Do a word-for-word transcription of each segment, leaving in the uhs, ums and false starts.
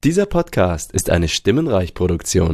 Dieser Podcast ist eine Stimmenreich-Produktion.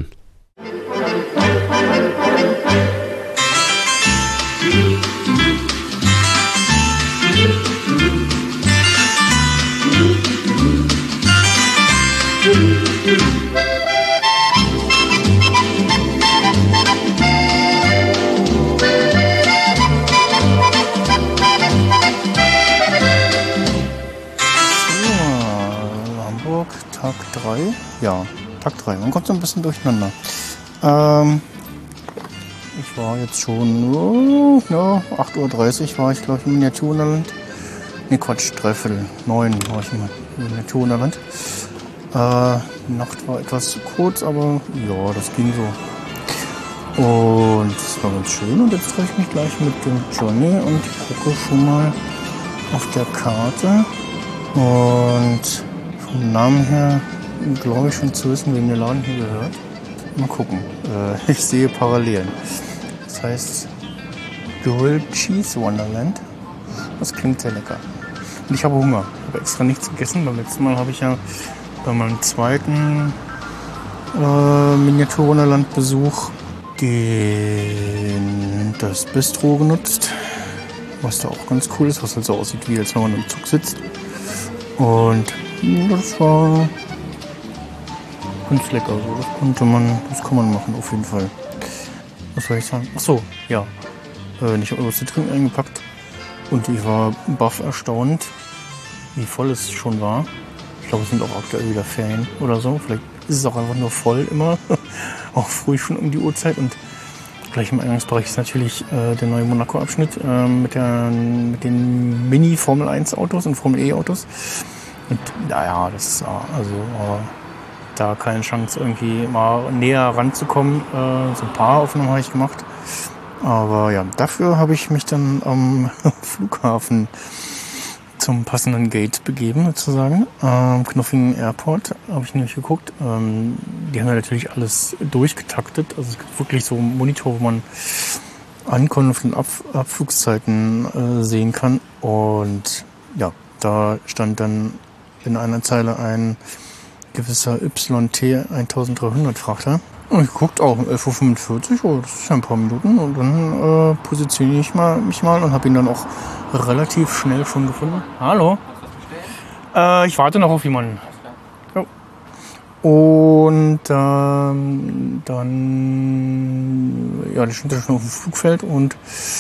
Tag drei, ja, Tag drei. Man kommt so ein bisschen durcheinander. Ähm, ich war jetzt schon, oh, ja, acht Uhr dreißig war ich, glaube ich, im Miniaturwunderland. Ne, Quatsch, dreiviertel neun war ich im Miniaturwunderland. Äh, die Nacht war etwas zu kurz, aber ja, das ging so. Und es war ganz schön. Und jetzt treffe ich mich gleich mit dem Johnny und gucke schon mal auf der Karte. Und vom Namen her glaube ich schon zu wissen, wem der Laden hier gehört. Mal gucken. Äh, ich sehe Parallelen. Das heißt Grilled Cheese Wonderland. Das klingt sehr lecker. Und ich habe Hunger. Ich habe extra nichts gegessen. Beim letzten Mal habe ich ja bei meinem zweiten äh, Miniatur-Wunderland-Besuch den, das Bistro genutzt. Was da auch ganz cool ist. Was halt so aussieht, wie als wenn man im Zug sitzt. Und das war ganz lecker. So. Das konnte man, das kann man machen auf jeden Fall. Was soll ich sagen? Ach so, ja. Äh, ich habe was zu trinken eingepackt und ich war baff erstaunt, wie voll es schon war. Ich glaube, es sind auch aktuell wieder Ferien oder so. Vielleicht ist es auch einfach nur voll immer, auch früh schon um die Uhrzeit. Und gleich im Eingangsbereich ist natürlich äh, der neue Monaco-Abschnitt äh, mit, der, mit den Mini-Formel eins Autos und Formel E Autos. Und naja, das ist also äh, da keine Chance, irgendwie mal näher ranzukommen. Äh, so ein paar Aufnahmen habe ich gemacht. Aber ja, dafür habe ich mich dann am Flughafen zum passenden Gate begeben, sozusagen. Ähm, Knoffingen Airport habe ich nämlich geguckt. Ähm, die haben ja natürlich alles durchgetaktet. Also es gibt wirklich so einen Monitor, wo man Ankunft und Ab Abflugszeiten äh, sehen kann. Und ja, da stand dann in einer Zeile ein gewisser Y T eintausenddreihundert Frachter. Und ich guckte auch um elf Uhr fünfundvierzig, oh, das ist ja ein paar Minuten. Und dann äh, positioniere ich mal, mich mal und habe ihn dann auch relativ schnell schon gefunden. Hallo? Äh, ich warte noch auf jemanden. Ja. Und ähm, dann, ja, der stand ja schon auf dem Flugfeld und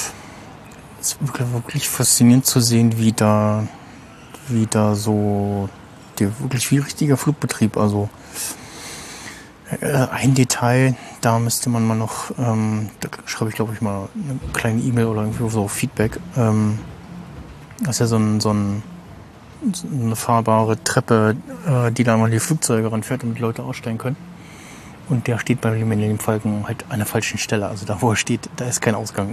es ist wirklich, wirklich faszinierend zu sehen, wie da wie da so der wirklich wie richtiger Flugbetrieb, also äh, ein Detail, da müsste man mal noch, ähm, da schreibe ich glaube ich mal eine kleine E-Mail oder irgendwie so Feedback, ähm, das ist ja so, ein, so, ein, so eine fahrbare Treppe, äh, die da mal die Flugzeuge ranfährt, damit die Leute aussteigen können. Und der steht beim Millennium Falcon halt an der falschen Stelle, also da wo er steht, da ist kein Ausgang.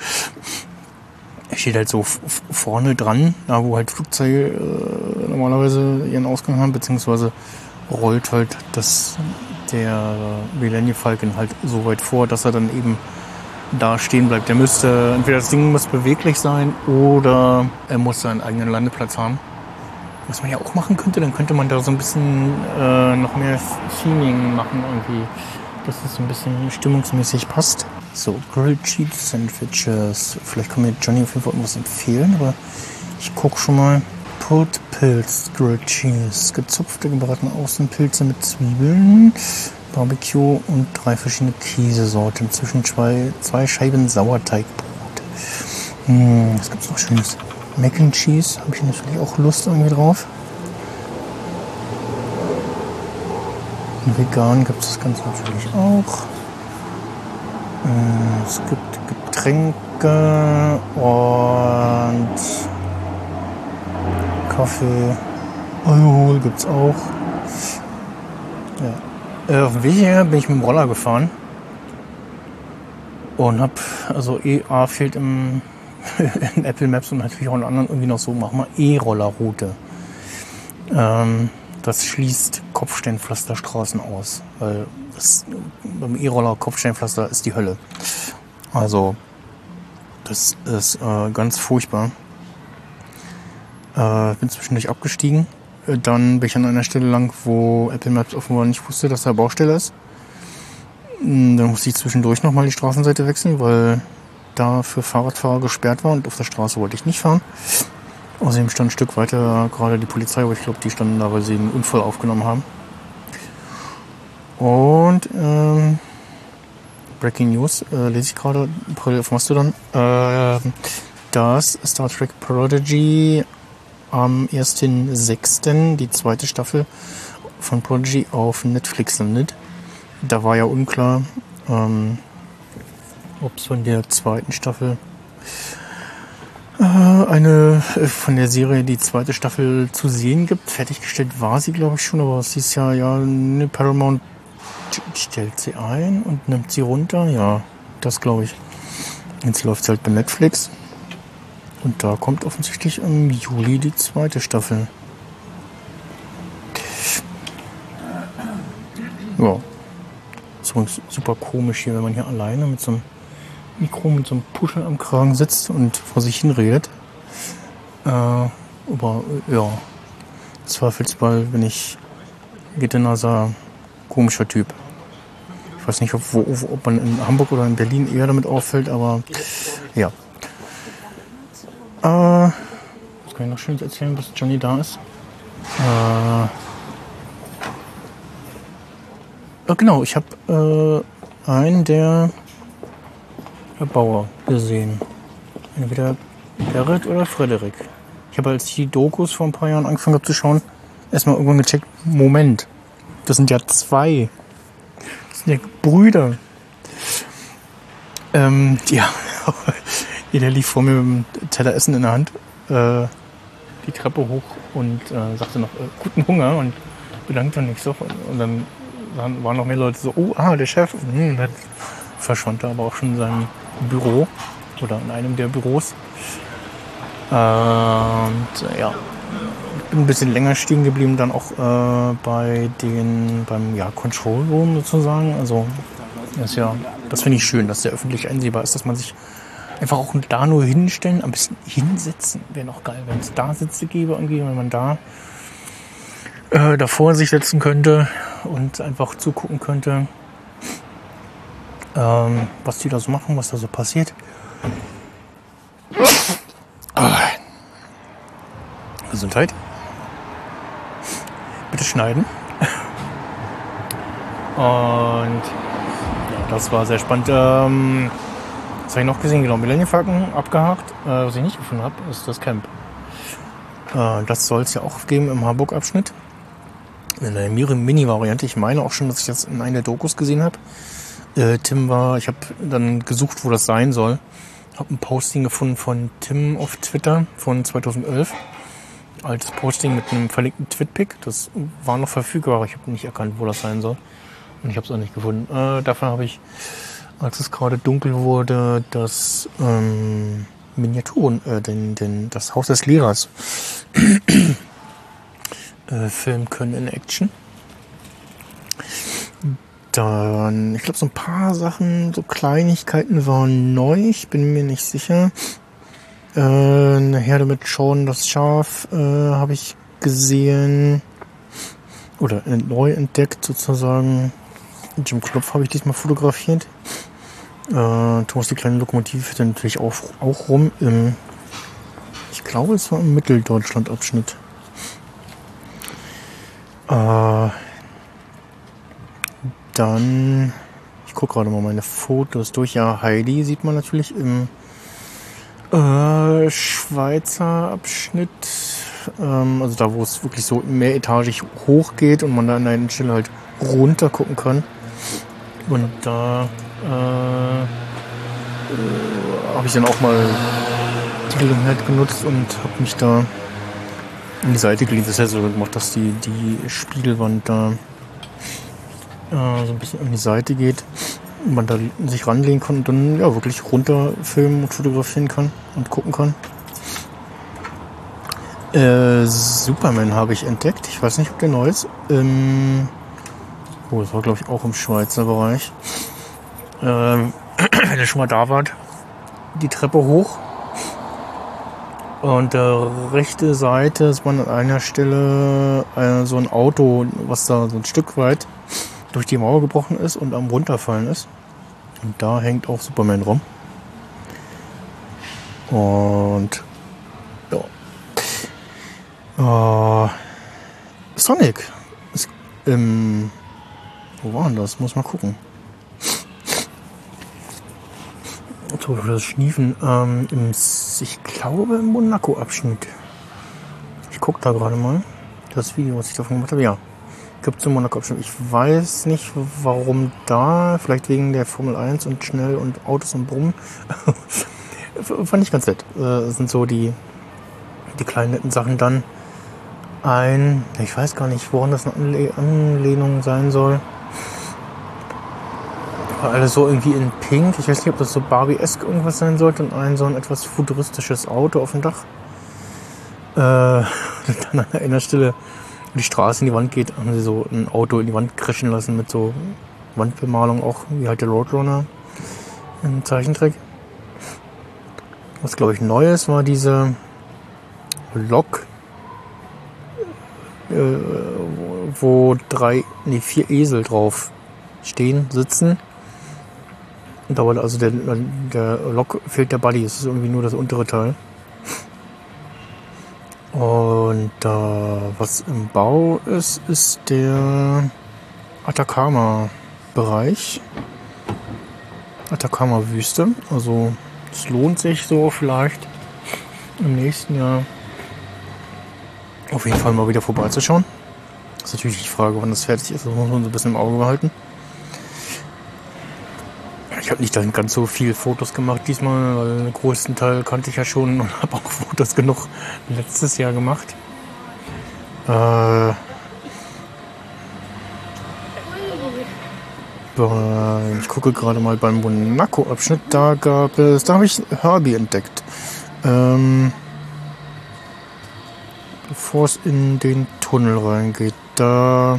Er steht halt so f- vorne dran, da wo halt Flugzeuge äh, normalerweise ihren Ausgang haben, beziehungsweise rollt halt das, der Millennium Falcon halt so weit vor, dass er dann eben da stehen bleibt. Der müsste, entweder das Ding muss beweglich sein oder er muss seinen eigenen Landeplatz haben. Was man ja auch machen könnte, dann könnte man da so ein bisschen äh, noch mehr Theming machen irgendwie, dass es so ein bisschen stimmungsmäßig passt. So, Grilled Cheese Sandwiches. Vielleicht kann mir Johnny auf jeden Fall irgendwas empfehlen, aber ich gucke schon mal. Pulled Pilz Grilled Cheese. Gezupfte, gebratene Außenpilze mit Zwiebeln, Barbecue und drei verschiedene Käsesorten. Zwischen zwei, zwei Scheiben Sauerteigbrot. Hm, was gibt's noch Schönes? Mac and Cheese. Habe ich natürlich auch Lust irgendwie drauf. Und vegan gibt es das Ganze natürlich auch. Es gibt Getränke und Kaffee. Alkohol gibt es auch. Ja. Äh, auf dem Weg her bin ich mit dem Roller gefahren. Und hab, also E A fehlt im in Apple Maps und natürlich auch in anderen irgendwie noch so, mach mal E-Roller-Route. Ähm, das schließt Kopfsteinpflasterstraßen aus, weil das, beim E-Roller Kopfsteinpflaster ist die Hölle. Also das ist äh, ganz furchtbar. Äh, bin zwischendurch abgestiegen Äh, dann bin ich an einer Stelle lang, wo Apple Maps offenbar nicht wusste, dass da Baustelle ist. Dann musste ich zwischendurch nochmal die Straßenseite wechseln, weil da für Fahrradfahrer gesperrt war und auf der Straße wollte ich nicht fahren. Außerdem stand ein Stück weiter gerade die Polizei, aber ich glaube, die standen da, weil sie einen Unfall aufgenommen haben. Und ähm, Breaking News, äh, lese ich gerade, auf Mastodon, äh, dass Star Trek Prodigy am ersten sechsten die zweite Staffel von Prodigy auf Netflix landet. Da war ja unklar, ähm, ob es von der zweiten Staffel äh, eine äh, von der Serie die zweite Staffel zu sehen gibt. Fertiggestellt war sie, glaube ich, schon, aber es hieß ja, ja, ne, Paramount stellt sie ein und nimmt sie runter. Ja, das glaube ich. Jetzt läuft es halt bei Netflix. Und da kommt offensichtlich im Juli die zweite Staffel. Ja. So super komisch hier, wenn man hier alleine mit so einem Mikro, mit so einem Puschel am Kragen sitzt und vor sich hin redet. Äh, aber ja, Zweifelsfall bin ich Gittenasser komischer Typ. Ich weiß nicht, ob, wo, ob man in Hamburg oder in Berlin eher damit auffällt, aber ja. Äh, was kann ich noch Schönes erzählen, bis Johnny da ist? Äh, äh genau, ich habe äh, einen der Bauer gesehen. Entweder Gerrit oder Frederik. Ich habe, als ich die Dokus vor ein paar Jahren angefangen habe zu schauen, erstmal irgendwann gecheckt, Moment, das sind ja zwei. Das sind ja Brüder. Ähm, ja, jeder lief vor mir mit einem Teller Essen in der Hand, äh, die Treppe hoch und äh, sagte noch, äh, guten Hunger und bedankte mich so. Und dann waren noch mehr Leute so, oh, ah, der Chef. Und dann verschwand er aber auch schon in seinem Büro oder in einem der Büros. Äh, und äh, ja, bin ein bisschen länger stehen geblieben, dann auch äh, bei den, beim ja, Control Room sozusagen. Also das ist ja, das finde ich schön, dass der öffentlich einsehbar ist, dass man sich einfach auch da nur hinstellen, am besten hinsetzen. Wäre noch geil, wenn es da Sitze gäbe, irgendwie, wenn man da äh, davor sich setzen könnte und einfach zugucken könnte, ähm, was die da so machen, was da so passiert. Ah. Gesundheit. Bitte schneiden. Und ja, das war sehr spannend. Ähm, was habe ich noch gesehen? Genau, Millennium Falcon abgehakt. Äh, was ich nicht gefunden habe, ist das Camp. Äh, das soll es ja auch geben im Harburg-Abschnitt. In der Mini-Variante. Ich meine auch schon, dass ich das in einer der Dokus gesehen habe. Äh, Tim war, ich habe dann gesucht, wo das sein soll. Habe ein Posting gefunden von Tim auf Twitter von zweitausendelf. Altes Posting mit einem verlinkten Twitpic. Das war noch verfügbar, aber ich habe nicht erkannt, wo das sein soll. Und ich habe es auch nicht gefunden. Äh, davon habe ich, als es gerade dunkel wurde, das ähm, Miniaturen, äh, den, den, das Haus des Lehrers äh, filmen können in Action. Dann, ich glaube, so ein paar Sachen, so Kleinigkeiten waren neu. Ich bin mir nicht sicher. Äh, eine Herde mit Shaun das Schaf äh, habe ich gesehen. Oder äh, neu entdeckt sozusagen. Jim Klopf habe ich diesmal fotografiert. Äh, Thomas die kleine Lokomotive fährt natürlich auch, auch rum. Im, ich glaube, es war im Mitteldeutschland-Abschnitt. Äh, Dann, ich gucke gerade mal meine Fotos durch. Ja, Heidi sieht man natürlich im äh, Schweizer Abschnitt. Ähm, also da, wo es wirklich so mehretagig hoch geht und man da an einer Stelle halt runter gucken kann. Und da äh, äh, habe ich dann auch mal die Gelegenheit genutzt und habe mich da an die Seite gelegt. Das heißt so gemacht, dass die, die Spiegelwand da so ein bisschen an die Seite geht und man da sich ranlegen kann und dann ja wirklich runter filmen und fotografieren kann und gucken kann. Äh, Superman habe ich entdeckt. Ich weiß nicht, ob der neu ist. Ähm, oh, das war glaube ich auch im Schweizer Bereich. Ähm, wenn ihr schon mal da wart, die Treppe hoch Und der rechte Seite ist man an einer Stelle äh, so ein Auto, was da so ein Stück weit durch die Mauer gebrochen ist und am runterfallen ist. Und da hängt auch Superman rum. Und ja. Äh, Sonic ist im... Wo war denn das? Muss mal gucken. So, das Schniefen. Ähm, im, ich glaube im Monaco-Abschnitt. Ich gucke da gerade mal. Das Video, was ich davon gemacht habe. Ja, gibt es im Monaco-Abschnitt. Ich weiß nicht, warum da. Vielleicht wegen der Formel eins und schnell und Autos und Brummen. Fand ich ganz nett. Das sind so die, die kleinen netten Sachen dann. Ein, ich weiß gar nicht, woran das eine Anle- Anlehnung sein soll. War alles so irgendwie in Pink. Ich weiß nicht, ob das so Barbie-esk irgendwas sein sollte. Und ein so ein etwas futuristisches Auto auf dem Dach. Äh, dann an einer Stelle, wo die Straße in die Wand geht, haben sie so ein Auto in die Wand crashen lassen mit so Wandbemalung, auch wie halt der Roadrunner im Zeichentrick. Was glaube ich neu ist, war diese Lok, äh, wo drei, nee, vier Esel drauf stehen, sitzen. Und da war also der, der Lok fehlt der Body, es ist irgendwie nur das untere Teil. Und äh, was im Bau ist, ist der Atacama-Bereich. Atacama-Wüste. Also es lohnt sich so vielleicht im nächsten Jahr auf jeden Fall mal wieder vorbeizuschauen. Das ist natürlich die Frage, wann das fertig ist. Das muss man so ein bisschen im Auge behalten. Ich habe nicht dann ganz so viele Fotos gemacht diesmal, weil den größten Teil kannte ich ja schon und habe auch Fotos genug letztes Jahr gemacht. Äh, ich gucke gerade mal beim Monaco-Abschnitt, da gab es, da habe ich Herbie entdeckt. Ähm, bevor es in den Tunnel reingeht, da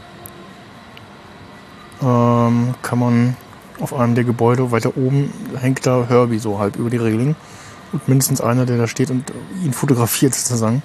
ähm, kann man auf einem der Gebäude weiter oben hängt da Herbie so halb über die Reling und mindestens einer, der da steht und ihn fotografiert sozusagen.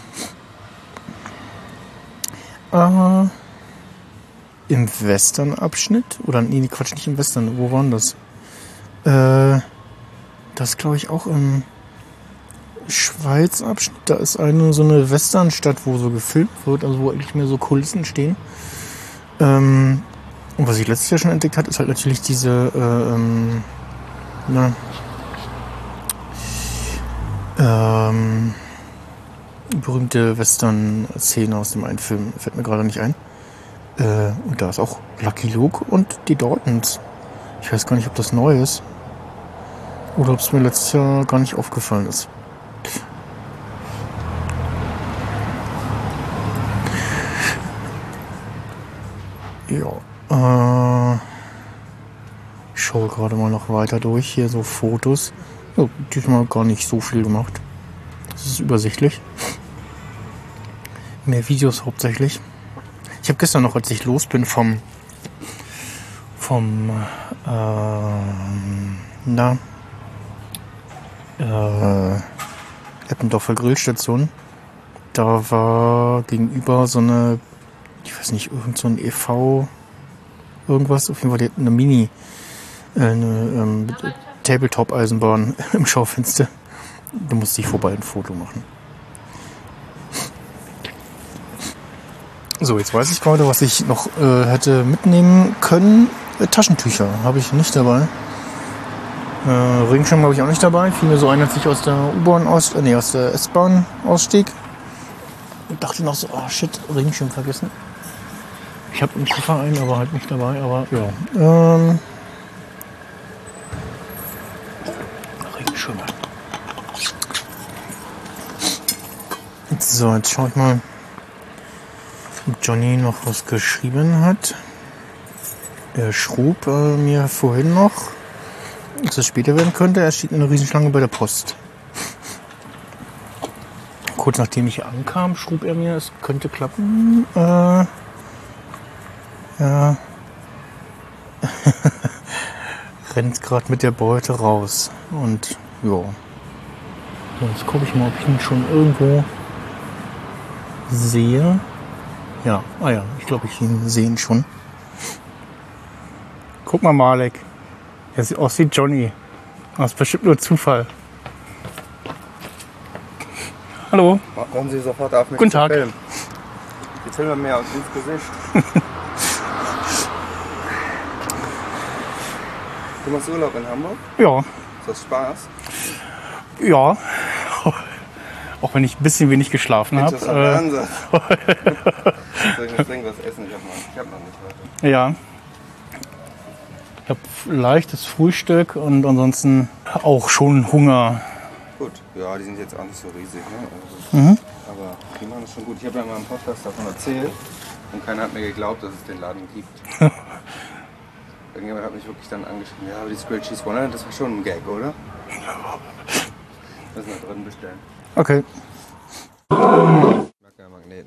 Äh, Im Western-Abschnitt oder nee, Quatsch, nicht im Western, wo waren das? Äh, das glaube ich auch im Schweiz-Abschnitt. Da ist eine so eine Westernstadt, wo so gefilmt wird, also wo eigentlich mehr so Kulissen stehen. Ähm, Und was ich letztes Jahr schon entdeckt habe, ist halt natürlich diese äh, ähm, na, ähm, berühmte Western-Szene aus dem einen Film. Fällt mir gerade nicht ein. Äh, und da ist auch Lucky Luke und die Daltons. Ich weiß gar nicht, ob das neu ist. Oder ob es mir letztes Jahr gar nicht aufgefallen ist. Ja. Ich schaue gerade mal noch weiter durch. Hier so Fotos. Ja, diesmal gar nicht so viel gemacht. Das ist übersichtlich. Mehr Videos hauptsächlich. Ich habe gestern noch, als ich los bin vom vom äh, na äh, Eppendorfer Grillstation, da war gegenüber so eine, ich weiß nicht, irgend so ein E V irgendwas, auf jeden Fall die hatten eine Mini, äh, eine ähm, Tabletop-Eisenbahn im Schaufenster. Da musste ich vorbei ein Foto machen. So, jetzt weiß ich gerade, was ich noch äh, hätte mitnehmen können. Äh, Taschentücher habe ich nicht dabei. Äh, Regenschirm habe ich auch nicht dabei. Fiel mir so ein, als ich aus der U-Bahn aus, äh, nee, aus der S-Bahn ausstieg. Und dachte noch so, oh shit, Regenschirm vergessen. Ich habe einen Koffer ein, aber halt nicht dabei, aber ja. Ähm, Regenschirme. So, jetzt schaue ich mal, ob Johnny noch was geschrieben hat. Er schrub äh, mir vorhin noch, dass es später werden könnte. Er steht in einer Riesenschlange bei der Post. Kurz nachdem ich ankam, schrub er mir, es könnte klappen. Äh, ja. Rennt gerade mit der Beute raus. Und ja. So, jetzt gucke ich mal, ob ich ihn schon irgendwo sehe. Ja, ah ja, ich glaube, ich sehe ihn schon. Guck mal, Malek. Er sieht aus wie Johnny. Das ist bestimmt nur Zufall. Hallo. Hören Sie sofort auf, mich Guten zu Tag. filmen. Die filmen mir aus ins Gesicht. Du machst Urlaub in Hamburg? Ja, Ist das Spaß? ja. Auch wenn ich ein bisschen wenig geschlafen habe. Interessanter Ansatz. Soll ich noch irgendwas essen? Ich habe noch, ich hab noch nicht heute. Äh, ja. Ich habe leichtes Frühstück und ansonsten auch schon Hunger. Gut, ja, die sind jetzt auch nicht so riesig, ne? Also, Mhm. aber die machen das schon gut. Ich habe ja mal im Podcast davon erzählt und keiner hat mir geglaubt, dass es den Laden gibt. Irgendjemand hat mich wirklich dann angeschrieben, ja, aber die Grilled Cheese Wonderland, das war schon ein Gag, oder? Müssen wir drin bestellen. Okay. Ich mag ja Magneten.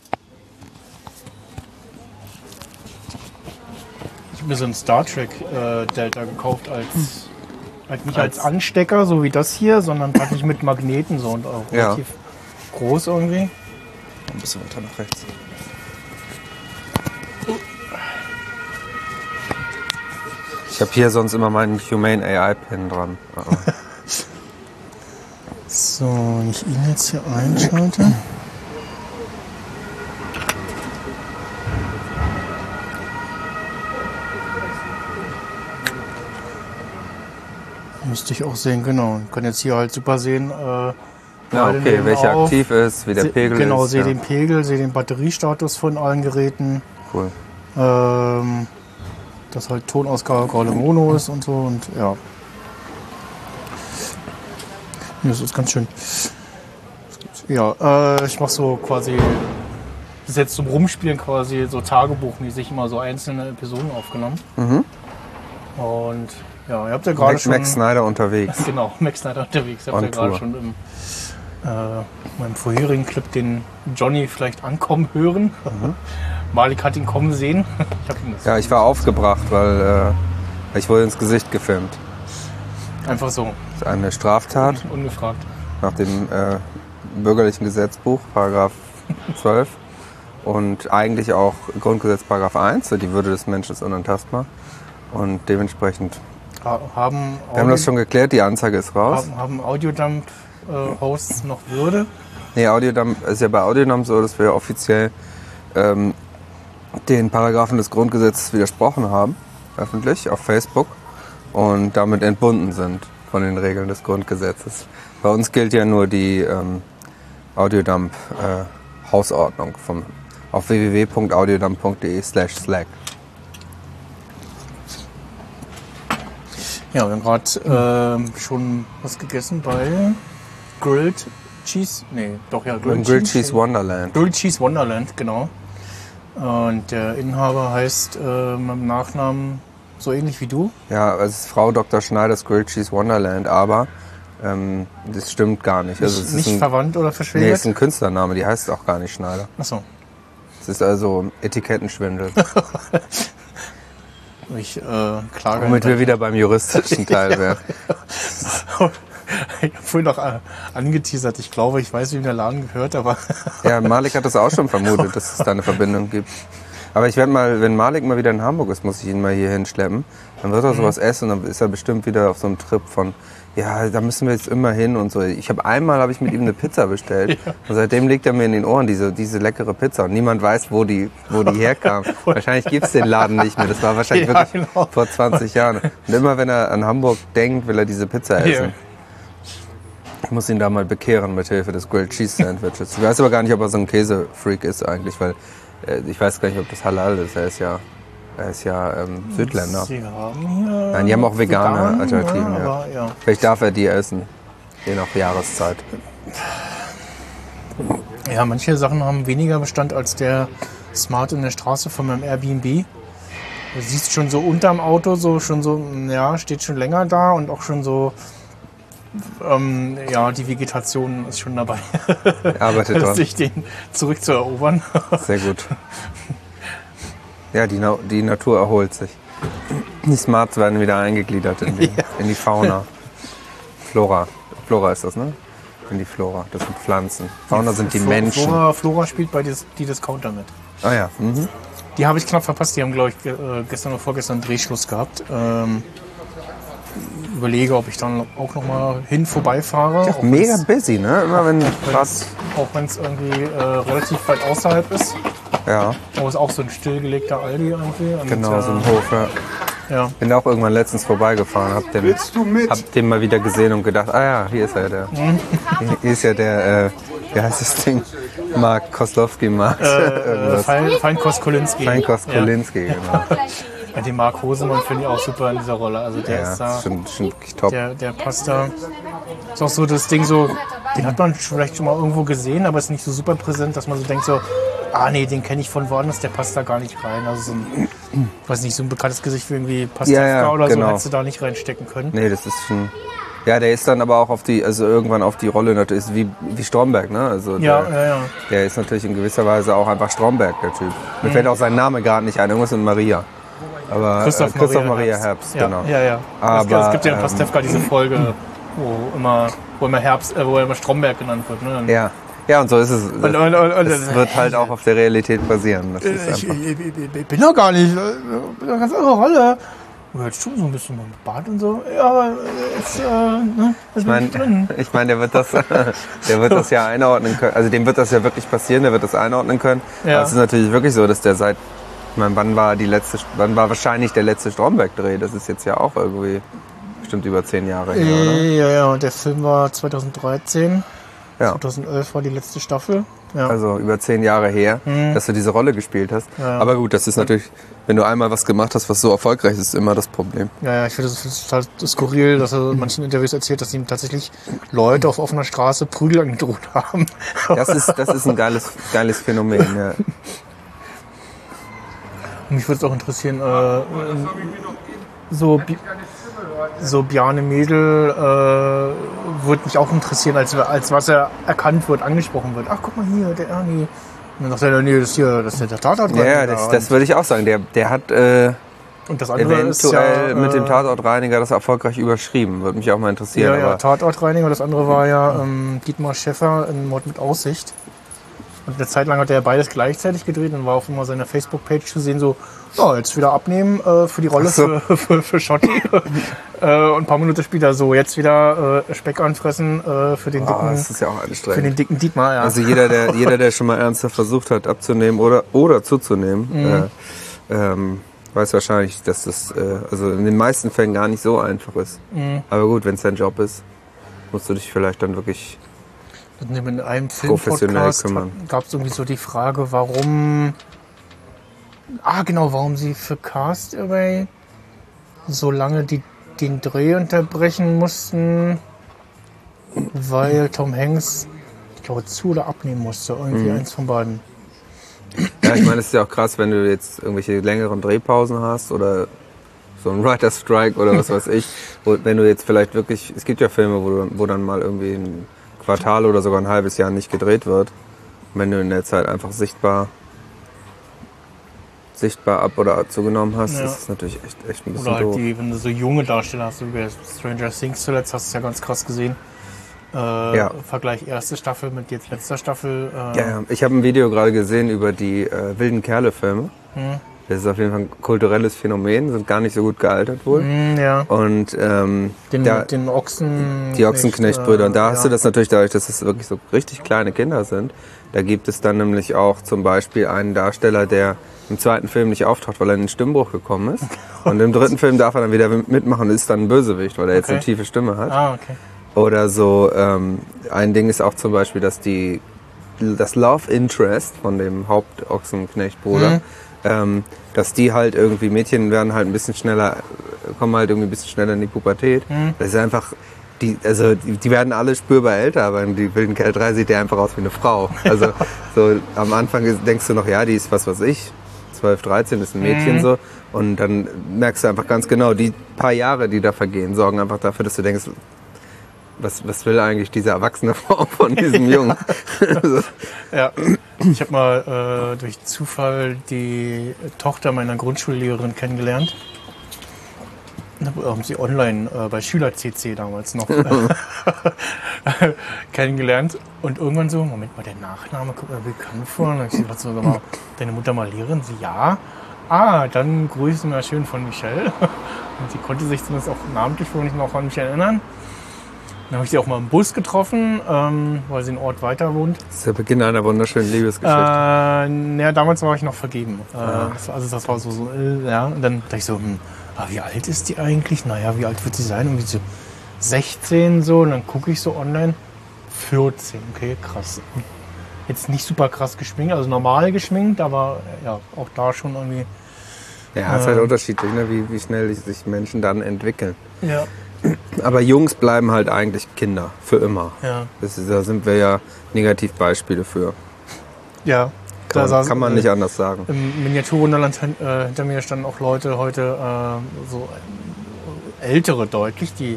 Ich habe mir so ein Star Trek äh, Delta gekauft als, halt nicht als, Als- Anstecker, so wie das hier, sondern tatsächlich mit Magneten so und auch Ja. relativ groß irgendwie. Ein bisschen weiter nach rechts. Ich habe hier sonst immer meinen Humane A I-Pin dran. Aber So, wenn ich ihn jetzt hier einschalte. Müsste ich auch sehen, genau. Ich kann jetzt hier halt super sehen, äh, ja, beide okay, nehmen welcher auf. aktiv ist, wie der Se- Pegel genau, ist. sehe ja. den Pegel, sehe den Batteriestatus von allen Geräten. Cool. Ähm, dass halt Tonausgabe gerade Mono ist und so und ja. Ja, das ist ganz schön. Ja, äh, ich mache so quasi, das ist jetzt zum Rumspielen quasi so tagebuchmäßig immer so einzelne Episoden aufgenommen. Mhm. Und ja, ihr habt ja gerade Max, schon... Max Snyder unterwegs. Genau, Max Snyder unterwegs. Ihr habt On ja gerade Tour. schon im äh, meinem vorherigen Clip den Johnny vielleicht ankommen hören. Mhm. Malik hat ihn kommen sehen. Ich hab ihn das Ja, ich war aufgebracht, weil äh, ich wurde ins Gesicht gefilmt. einfach so, Das ist eine Straftat ungefragt. nach dem äh, bürgerlichen Gesetzbuch, Paragraph zwölf. Und eigentlich auch Grundgesetz Paragraph eins, die Würde des Menschen ist unantastbar. Und dementsprechend, Ha- Haben, wir haben das schon geklärt, die Anzeige ist raus. haben, haben Audiodump-Hosts noch Würde? Nee, Audiodump ist ja bei Audiodump so, dass wir offiziell ähm, den Paragraphen des Grundgesetzes widersprochen haben, öffentlich, auf Facebook, und damit entbunden sind von den Regeln des Grundgesetzes. Bei uns gilt ja nur die ähm, Audiodump-Hausordnung vom, auf w w w punkt audiodump punkt d e slash slack. Ja, wir haben gerade ähm, schon was gegessen bei Grilled Cheese. Nee, doch ja, Grilled, Grilled Cheese Wonderland. Grilled Cheese Wonderland, genau. Und der Inhaber heißt äh, mit dem Nachnamen so ähnlich wie du. Ja, es ist Frau Doktor Schneiders Grilled Cheese Wonderland, aber ähm, das stimmt gar nicht. Also, Nicht, es nicht ist ein, verwandt oder nee, es verschwägert? ist ein Künstlername, die heißt auch gar nicht Schneider. Achso. Es ist also Etikettenschwindel. Ich äh, klage. Womit wir wieder beim juristischen Teil wären. Ich habe vorhin noch äh, angeteasert. Ich glaube, ich weiß, wem der Laden gehört, aber Ja, Malik hat das auch schon vermutet, dass es da eine Verbindung gibt. Aber ich werde mal, wenn Malik mal wieder in Hamburg ist, muss ich ihn mal hier hinschleppen. Dann wird er sowas essen und dann ist er bestimmt wieder auf so einem Trip von, ja, da müssen wir jetzt immer hin und so. Ich habe einmal habe ich mit ihm eine Pizza bestellt und seitdem legt er mir in den Ohren diese, diese leckere Pizza und niemand weiß, wo die, wo die herkam. Wahrscheinlich gibt es den Laden nicht mehr. Das war wahrscheinlich Ja, wirklich genau. vor zwanzig Jahren. Und immer wenn er an Hamburg denkt, will er diese Pizza essen. Ja. Ich muss ihn da mal bekehren mit Hilfe des Grilled Cheese Sandwiches. Ich weiß aber gar nicht, ob er so ein Käsefreak ist eigentlich, weil äh, ich weiß gar nicht, ob das halal ist. Er ist ja, er ist ja ähm, Südländer. Sie haben hier. Nein, die haben auch vegane vegan, Alternativen, Ja, ja. aber, ja. Vielleicht darf er die essen, je nach Jahreszeit. Ja, manche Sachen haben weniger Bestand als der Smart in der Straße von meinem Airbnb. Du siehst schon so unterm Auto, so schon so, ja, steht schon länger da und auch schon so, ähm, ja, die Vegetation ist schon dabei, Er arbeitet dran. sich den zurückzuerobern. Sehr gut. Ja, die, Na die Natur erholt sich. Die Smarts werden wieder eingegliedert in die, in die Fauna. Flora. Flora ist das, ne? in die Flora. Das sind Pflanzen. Fauna sind die Flo- Menschen. Flora, Flora spielt bei dis- die Discounter mit. Ah ja. Mhm. Die habe ich knapp verpasst. Die haben, glaube ich, ge- äh, gestern oder vorgestern einen Drehschluss gehabt. Ähm, überlege, ob ich dann auch noch mal hin vorbeifahre. Ja, auch mega wenn's- busy, ne? Immer wenn wenn's- Auch wenn es irgendwie äh, relativ weit außerhalb ist. Ja, Aber es ist auch so ein stillgelegter Aldi irgendwie. Und, genau, äh, so ein Hof. Ja. Ja. Bin da auch irgendwann letztens vorbeigefahren, hab den, hab den mal wieder gesehen und gedacht, ah ja, hier ist er der. Hier ist ja der, äh, wie heißt das Ding? Mark Koslowski, Mark. Äh, Fein, Feinkost Kolinski. Feinkost Kolinski, Ja. genau. Ja, den Mark Hosemann finde ich auch super in dieser Rolle. Also der Ja, ist da, ist schon, schon wirklich top. der, der passt da. Ist auch so das Ding so, den hat man vielleicht schon mal irgendwo gesehen, aber ist nicht so super präsent, dass man so denkt so, ah nee, den kenne ich von woanders, der passt da gar nicht rein. Also so ein, weiß nicht, so ein bekanntes Gesicht wie irgendwie Pastewka Ja, ja, oder genau. so, hättest du da nicht reinstecken können. Nee, das ist schon. Ja, der ist dann aber auch auf die, also irgendwann auf die Rolle, natürlich ist wie, wie Stromberg, ne? Also Ja, der, ja, ja. der ist natürlich in gewisser Weise auch einfach Stromberg, der Typ. Mir fällt auch sein Name gerade nicht ein, irgendwas mit Maria. Aber Christoph, äh, Christoph Maria, Maria Herbst. Herbst, genau. Ja, ja, ja. Aber, es, es gibt ja in ähm, Pastewka diese Folge, wo immer, wo immer Herbst, äh, wo immer Stromberg genannt wird. Ne? Dann- Ja. Ja, und so ist es. Das, Und, und, und, und, das wird halt auch auf der Realität basieren. Das ist ich, einfach. ich, ich, ich bin doch gar nicht, ich bin doch ganz andere Rolle. Ja, jetzt schon so ein bisschen mit Bart und so. Ja, aber jetzt, äh, ne, jetzt Ich meine, bin ich drin. ich mein, der wird das, der wird das ja einordnen können. Also dem wird das ja wirklich passieren. Der wird das einordnen können. Ja. Aber es ist natürlich wirklich so, dass der seit, ich meine, wann war die letzte, wann war wahrscheinlich der letzte Stromberg-Dreh? Das ist jetzt ja auch irgendwie bestimmt über zehn Jahre her, oder? Ja, ja, und der Film war zweitausenddreizehn. Ja. zweitausendelf war die letzte Staffel. Ja. Also über zehn Jahre her, dass du diese Rolle gespielt hast. Ja. Aber gut, das ist natürlich, wenn du einmal was gemacht hast, was so erfolgreich ist, ist immer das Problem. Ja, ja, ich finde es total skurril, dass er in manchen Interviews erzählt, dass ihm tatsächlich Leute auf offener Straße Prügel angedroht haben. Das ist, das ist ein geiles, geiles Phänomen. Ja. Mich würde es auch interessieren, äh, so, Bi- so Bjarne Mädel äh, würde mich auch interessieren, als, als was er erkannt wird, angesprochen wird. Ach, guck mal hier, der Ernie. Und dann sagt er, nee, das ist hier, das ist der Tatort. Ja, das, das würde ich auch sagen. Der, der hat äh, Und das andere eventuell ist ja, mit dem äh, Tatortreiniger das erfolgreich überschrieben. Würde mich auch mal interessieren. Ja, ja, aber Tatortreiniger. Das andere war ja ähm, Dietmar Schäffer in Mord mit Aussicht. Und eine Zeit lang hat er beides gleichzeitig gedreht und war auf immer seiner Facebook-Page zu sehen, so, ja, jetzt wieder abnehmen äh, für die Rolle Ach so. für, für, für Schotti. äh, und ein paar Minuten später so, jetzt wieder äh, Speck anfressen äh, für, den oh, dicken, das ist ja auch für den anstrengend. dicken Dietmar. Ja. Also jeder, der, jeder, der schon mal ernsthaft versucht hat, abzunehmen oder, oder zuzunehmen, Mhm. äh, ähm, weiß wahrscheinlich, dass das äh, also in den meisten Fällen gar nicht so einfach ist. Mhm. Aber gut, wenn es dein Job ist, musst du dich vielleicht dann wirklich... Und in einem professionell Filmpodcast kümmern. gab es irgendwie so die Frage, warum, ah genau, warum sie für Castaway so lange die, den Dreh unterbrechen mussten, weil Tom Hanks, ich glaube, zu oder abnehmen musste, irgendwie Mhm. eins von beiden. Ja, ich meine, es ist ja auch krass, wenn du jetzt irgendwelche längeren Drehpausen hast oder so ein Writer's Strike oder was weiß ich. Wo, wenn du jetzt vielleicht wirklich, es gibt ja Filme, wo, du, wo dann mal irgendwie ein Quartal oder sogar ein halbes Jahr nicht gedreht wird. Und wenn du in der Zeit einfach sichtbar sichtbar ab- oder zugenommen hast, Ja. ist es natürlich echt, echt ein bisschen Oder halt doof. die, wenn du so junge Darsteller hast, wie bei Stranger Things zuletzt, hast du es ja ganz krass gesehen. Äh, Ja. Vergleich erste Staffel mit jetzt letzter Staffel. Äh, Ja, ja. Ich habe ein Video gerade gesehen über die äh, wilden Kerle-Filme. Hm. Das ist auf jeden Fall ein kulturelles Phänomen, sind gar nicht so gut gealtert wohl. Hm, ja. Und ähm, Den, da, den Ochsen. die Ochsenknecht-Brüder. Und da hast ja. du das natürlich dadurch, dass es wirklich so richtig kleine Kinder sind. Da gibt es dann nämlich auch zum Beispiel einen Darsteller, der im zweiten Film nicht auftaucht, weil er in den Stimmbruch gekommen ist. Und im dritten Film darf er dann wieder mitmachen und ist dann ein Bösewicht, weil er jetzt Okay. eine tiefe Stimme hat. Ah, okay. Oder so, ähm, ein Ding ist auch zum Beispiel, dass die, das Love Interest von dem Hauptochsenknecht-Bruder, Mhm. ähm, dass die halt irgendwie, Mädchen werden halt ein bisschen schneller, kommen halt irgendwie ein bisschen schneller in die Pubertät. Mhm. Das ist einfach, die, also die, die werden alle spürbar älter, aber in die wilden Kerle drei sieht der einfach aus wie eine Frau. Also so am Anfang ist- denkst du noch, ja, die ist was weiß ich, zwölf, dreizehn ist ein Mädchen Mhm. so. Und dann merkst du einfach ganz genau, die paar Jahre, die da vergehen, sorgen einfach dafür, dass du denkst, was, was will eigentlich diese erwachsene Frau von diesem Jungen? Also, Ja, ich habe mal äh, durch Zufall die Tochter meiner Grundschullehrerin kennengelernt. haben sie online äh, bei Schüler-C C damals noch kennengelernt. Und irgendwann so, Moment mal, der Nachname kommt mir bekannt vor. Und dann hab ich gesagt, so, sag mal, deine Mutter mal Lehrerin? Sie, ja. Ah, dann grüßen wir schön von Michelle. Und sie konnte sich zumindest auch namentlich wohl nicht noch an mich erinnern. Dann habe ich sie auch mal im Bus getroffen, ähm, weil sie einen Ort weiter wohnt. Das ist der Beginn einer wunderschönen Liebesgeschichte. Äh, ja, damals war ich noch vergeben. Äh, ah. das, also das war so, so äh, ja. Und dann dachte ich so, hm, ah, wie alt ist die eigentlich? Naja, wie alt wird sie sein? Irgendwie so sechzehn so. Und dann gucke ich so online, vierzehn. Okay, krass. Jetzt nicht super krass geschminkt, also normal geschminkt, aber ja, auch da schon irgendwie. Ja, es ist halt unterschiedlich, ne? wie, wie schnell sich Menschen dann entwickeln. Ja. Aber Jungs bleiben halt eigentlich Kinder, für immer. Ja. Das ist, da sind wir ja Negativbeispiele für. Ja. Kann, man, kann man nicht äh, anders sagen. Im Miniaturwunderland äh, hinter mir standen auch Leute heute, äh, so ältere deutlich, die,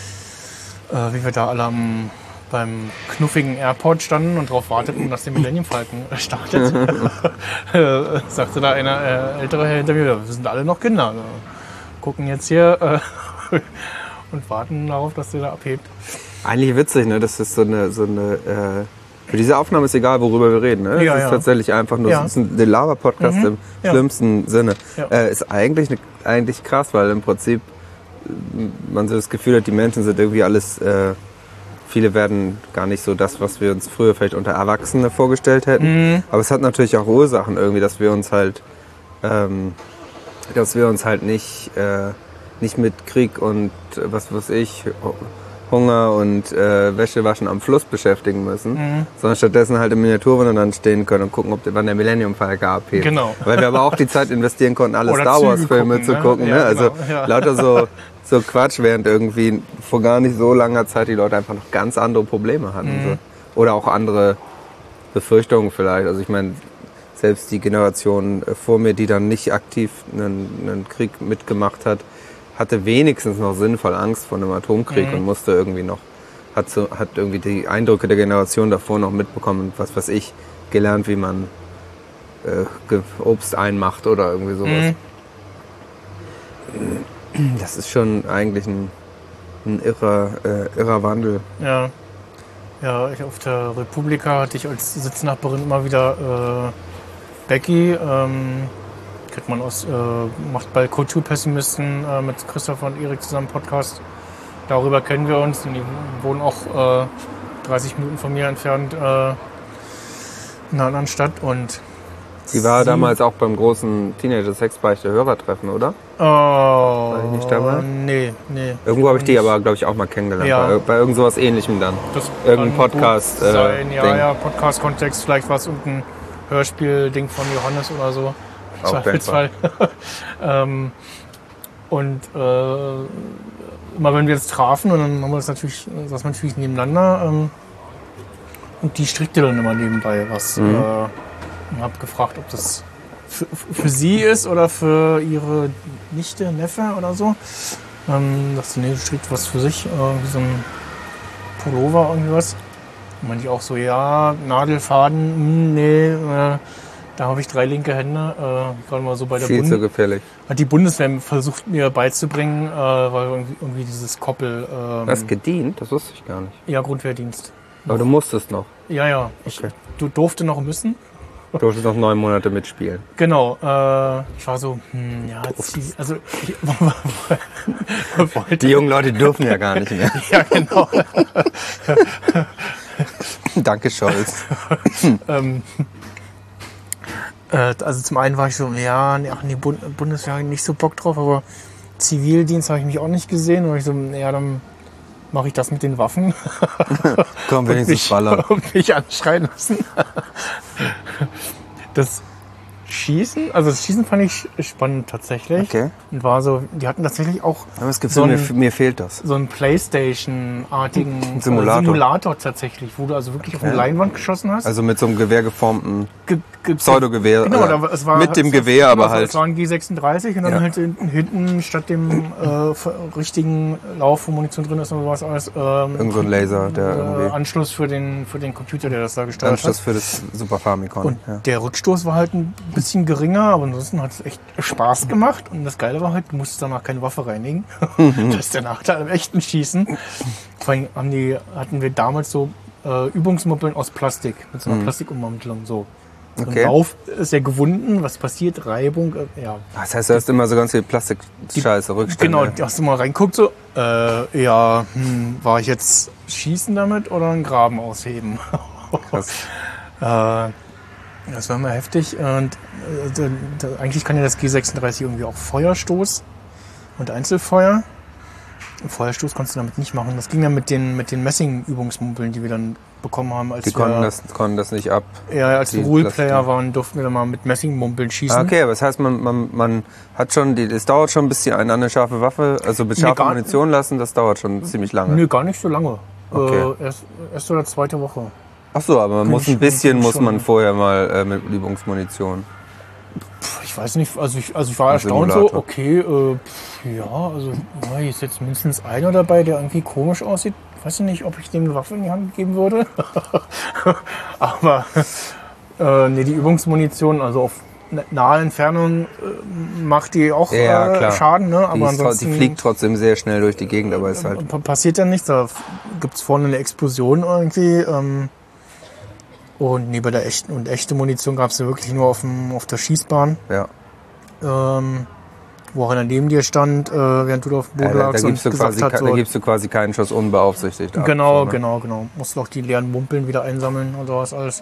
äh, wie wir da alle am, beim knuffigen Airport standen und darauf warteten, dass der Millennium Falcon startet. äh, sagte da einer äh, ältere Herr hinter mir, wir sind alle noch Kinder. Äh, gucken jetzt hier äh, und warten darauf, dass der da abhebt. Eigentlich witzig, ne? Das ist so eine, so eine äh, für diese Aufnahme ist egal, worüber wir reden. Ne? Ja, das ist ja. tatsächlich einfach nur, ja. das ist ein Lava-Podcast mhm. im ja. schlimmsten Sinne. Ja. Äh, ist eigentlich, ne, eigentlich krass, weil im Prinzip man so das Gefühl hat, die Menschen sind irgendwie alles, äh, viele werden gar nicht so das, was wir uns früher vielleicht unter Erwachsene vorgestellt hätten. Mhm. Aber es hat natürlich auch Ursachen irgendwie, dass wir uns halt, ähm, dass wir uns halt nicht, äh, nicht mit Krieg und was weiß ich, Hunger und äh, Wäschewaschen am Fluss beschäftigen müssen, mhm. sondern stattdessen halt im Miniaturwunderland stehen können und gucken, ob wann der Millennium Falcon abhebt. Genau. Weil wir aber auch die Zeit investieren konnten, alle Oder Star Wars Züge Filme gucken, zu ne? gucken. Ja, ne? Also genau, ja. lauter so, so Quatsch, während irgendwie vor gar nicht so langer Zeit die Leute einfach noch ganz andere Probleme hatten. Mhm. So. Oder auch andere Befürchtungen vielleicht. Also ich meine, selbst die Generation vor mir, die dann nicht aktiv einen, einen Krieg mitgemacht hat, hatte wenigstens noch sinnvoll Angst vor einem Atomkrieg mhm. und musste irgendwie noch, hat, so, hat irgendwie die Eindrücke der Generation davor noch mitbekommen, was weiß ich, gelernt, wie man äh, Obst einmacht oder irgendwie sowas. Mhm. Das ist schon eigentlich ein, ein irrer, äh, irrer Wandel. Ja. Ja, ich auf der Republika hatte ich als Sitznachbarin immer wieder äh, Becky, ähm, kennt man aus, äh, macht bei Kulturpessimisten äh, mit Christopher und Erik zusammen Podcast. Darüber kennen wir uns. Und die wohnen auch äh, dreißig Minuten von mir entfernt äh, in einer anderen Stadt. Und sie war sie damals auch beim großen Teenager-Sex-Beichte-Hörertreffen, oder? Oh, war ich nicht dabei? Nee, nee. Irgendwo habe ich die aber, glaube ich, auch mal kennengelernt. Ja. Bei, bei irgend sowas Ähnlichem dann. Das Irgendein Podcast. Äh, sein. Ja, Ding. ja, Podcast-Kontext. Vielleicht war es irgendein Hörspiel-Ding von Johannes oder so. Im Zweifelsfall. ähm, und äh, immer wenn wir uns trafen, und dann haben wir das natürlich, saß man natürlich nebeneinander. Ähm, und die strickte dann immer nebenbei was. Mhm. Äh, und habe gefragt, ob das für, für sie ist oder für ihre Nichte, Neffe oder so. Ähm, dass sie nee, strickt was für sich, äh, wie so ein Pullover, irgendwie was. Und meinte ich auch so, ja, Nadelfaden, mh, nee, äh, da habe ich drei linke Hände, äh, gerade mal so bei der Viel Bund- zu gefährlich. Hat die Bundeswehr versucht mir beizubringen, äh, weil irgendwie, irgendwie dieses Koppel... Ähm, Was, gedient? Das wusste ich gar nicht. Ja, Grundwehrdienst. Aber du musstest noch. Ja, ja. Ich, Okay. Du durfte noch müssen. Du durftest noch neun Monate mitspielen. Genau. Äh, ich war so, hm, ja, zieh, also... Ich, wollte, Die jungen Leute dürfen ja gar nicht mehr. ja, genau. Danke, Scholz. ähm, äh, also zum einen war ich so, ja, nee, ach nee, Bund, Bundeswehr nicht so Bock drauf, aber Zivildienst habe ich mich auch nicht gesehen. Und ich so, ja, dann mache ich das mit den Waffen. Komm, wenigstens ballern. Und mich anschreien lassen. Das Schießen, also das Schießen fand ich spannend tatsächlich. Okay. Und war so, die hatten tatsächlich auch Ich habe das Gefühl, so mir, einen, mir fehlt das. so einen Playstation-artigen Simulator. Äh, Simulator tatsächlich, wo du also wirklich auf eine Ja. Leinwand geschossen hast. Also mit so einem gewehrgeformten Ge- ge- Pseudogewehr. Genau, äh, da, es war, mit dem es, Gewehr, genau, aber halt. Es war ein G sechsunddreißig und dann Ja. halt hinten, hinten statt dem äh, richtigen Lauf, wo Munition drin ist und sowas alles. Ähm, Irgend so ein Laser, der äh, irgendwie. Anschluss für den, für den Computer, der das da gestartet Anschluss hat. für das Super Famicom. Und Ja. der Rückstoß war halt ein bisschen bisschen geringer, aber ansonsten hat es echt Spaß gemacht. Und das Geile war halt, du musstest danach keine Waffe reinigen. Das ist der Nachteil am echten Schießen. Vor allem haben die, hatten wir damals so äh, Übungsmuppeln aus Plastik, mit so einer mhm. Plastikummantelung. So. So Okay. ein Lauf ist ja gewunden, was passiert? Reibung, äh, ja. Das heißt, du hast immer so ganz viel Plastikscheiße, Rückstände. Genau, hast du mal reinguckt, so, äh, ja, hm, war ich jetzt schießen damit oder einen Graben ausheben? Krass. äh, das war immer heftig. Und äh, da, da, eigentlich kann ja das G sechsunddreißig irgendwie auch Feuerstoß und Einzelfeuer. Feuerstoß konntest du damit nicht machen. Das ging dann mit den, mit den Messing-Übungsmumpeln, die wir dann bekommen haben. Als Die konnten, wir, das, konnten das nicht ab. Ja, als wir die Roleplayer Plastik. waren, durften wir dann mal mit Messingmumpeln schießen. Ah, okay, aber das heißt, man, man, man hat schon, die, es dauert schon, bis die einen an eine scharfe Waffe, also mit Nee, scharfer gar- Munition lassen, das dauert schon ziemlich lange. Nö, gar nicht so lange. Okay. Äh, erst, erst oder zweite Woche. Ach so, aber man Kann muss ich ein schon- bisschen, kann ich muss schon- man vorher mal äh, mit Übungsmunition. Ich weiß nicht, also ich, also ich war Ein erstaunt so, Simulator. okay, äh, pff, ja, also ja, hier ist jetzt mindestens einer dabei, der irgendwie komisch aussieht. Ich weiß nicht, ob ich dem eine Waffe in die Hand geben würde. Aber äh, nee, die Übungsmunition, also auf n- nahe Entfernung äh, macht die auch Ja, äh, klar. Schaden, ne? Die, Aber ist, tro- ansonsten die fliegt trotzdem sehr schnell durch die Gegend, aber ist halt. pa- passiert ja nichts. Da gibt es vorne eine Explosion irgendwie. Ähm, und nee, bei der echten und echte Munition gab es ja wirklich nur auf, dem, auf der Schießbahn. Ja. Ähm, wo auch einer neben dir stand, äh, während du da auf dem Ja, Boden da, da, lagst gibst du und gesagt quasi, hat, ke- so, da gibst du quasi keinen Schuss unbeaufsichtigt ab. genau, so, ne? genau, genau. Musst auch die leeren Mumpeln wieder einsammeln und sowas alles.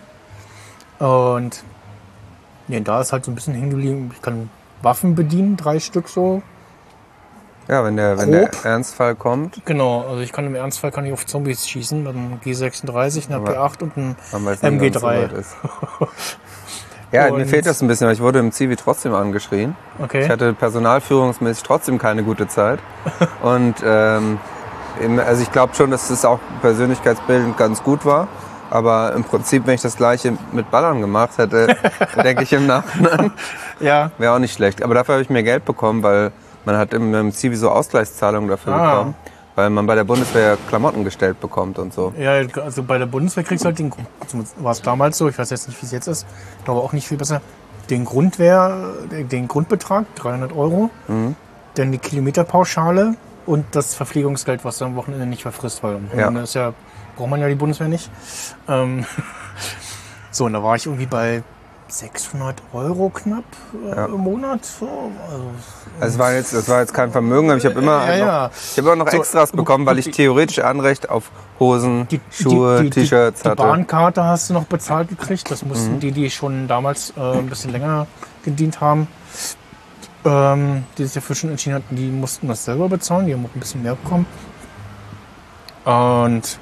Und nee, da ist halt so ein bisschen hingeblieben. Ich kann Waffen bedienen, drei Stück so. Ja, wenn der, wenn der Grob. Ernstfall kommt, Genau, also ich kann im Ernstfall kann ich auf Zombies schießen mit einem G sechsunddreißig, einer Aber P acht und einem man weiß nicht, M G wann es drei. soweit ist. Ja, mir Und- fehlt das ein bisschen, weil ich wurde im Zivi trotzdem angeschrien. Okay. Ich hatte personalführungsmäßig trotzdem keine gute Zeit. Und ähm, im- also ich glaube schon, dass es auch persönlichkeitsbildend ganz gut war. Aber im Prinzip, wenn ich das Gleiche mit Ballern gemacht hätte, denke ich im Nachhinein, Ja, wäre auch nicht schlecht. Aber dafür habe ich mehr Geld bekommen, weil man hat im, im Zivi so Ausgleichszahlungen dafür Ah. bekommen. Weil man bei der Bundeswehr Klamotten gestellt bekommt und so. ja, also bei der Bundeswehr kriegst du halt den Grund, war es damals so, ich weiß jetzt nicht, wie es jetzt ist, ich glaube auch nicht viel besser, den Grundwehr, den Grundbetrag, dreihundert Euro, Mhm. dann die Kilometerpauschale und das Verpflegungsgeld, was du am Wochenende nicht verfrisst, weil am Wochenende ist ja, braucht man ja die Bundeswehr nicht. Ähm, so, und da war ich irgendwie bei sechshundert Euro knapp äh, Ja. im Monat. So. Also, Also es war jetzt, das war jetzt kein Vermögen, aber ich habe immer, Ja, halt ja. noch, ich habe immer noch So, Extras bekommen, weil ich die- theoretisch Anrecht auf Hosen, Die, Schuhe, die, die, T-Shirts die, die hatte. Bahnkarte hast du noch bezahlt gekriegt. Das mussten Mhm. die, die schon damals äh, ein bisschen länger gedient haben, ähm, die sich dafür schon entschieden hatten, die mussten das selber bezahlen. Die haben auch ein bisschen mehr bekommen. Und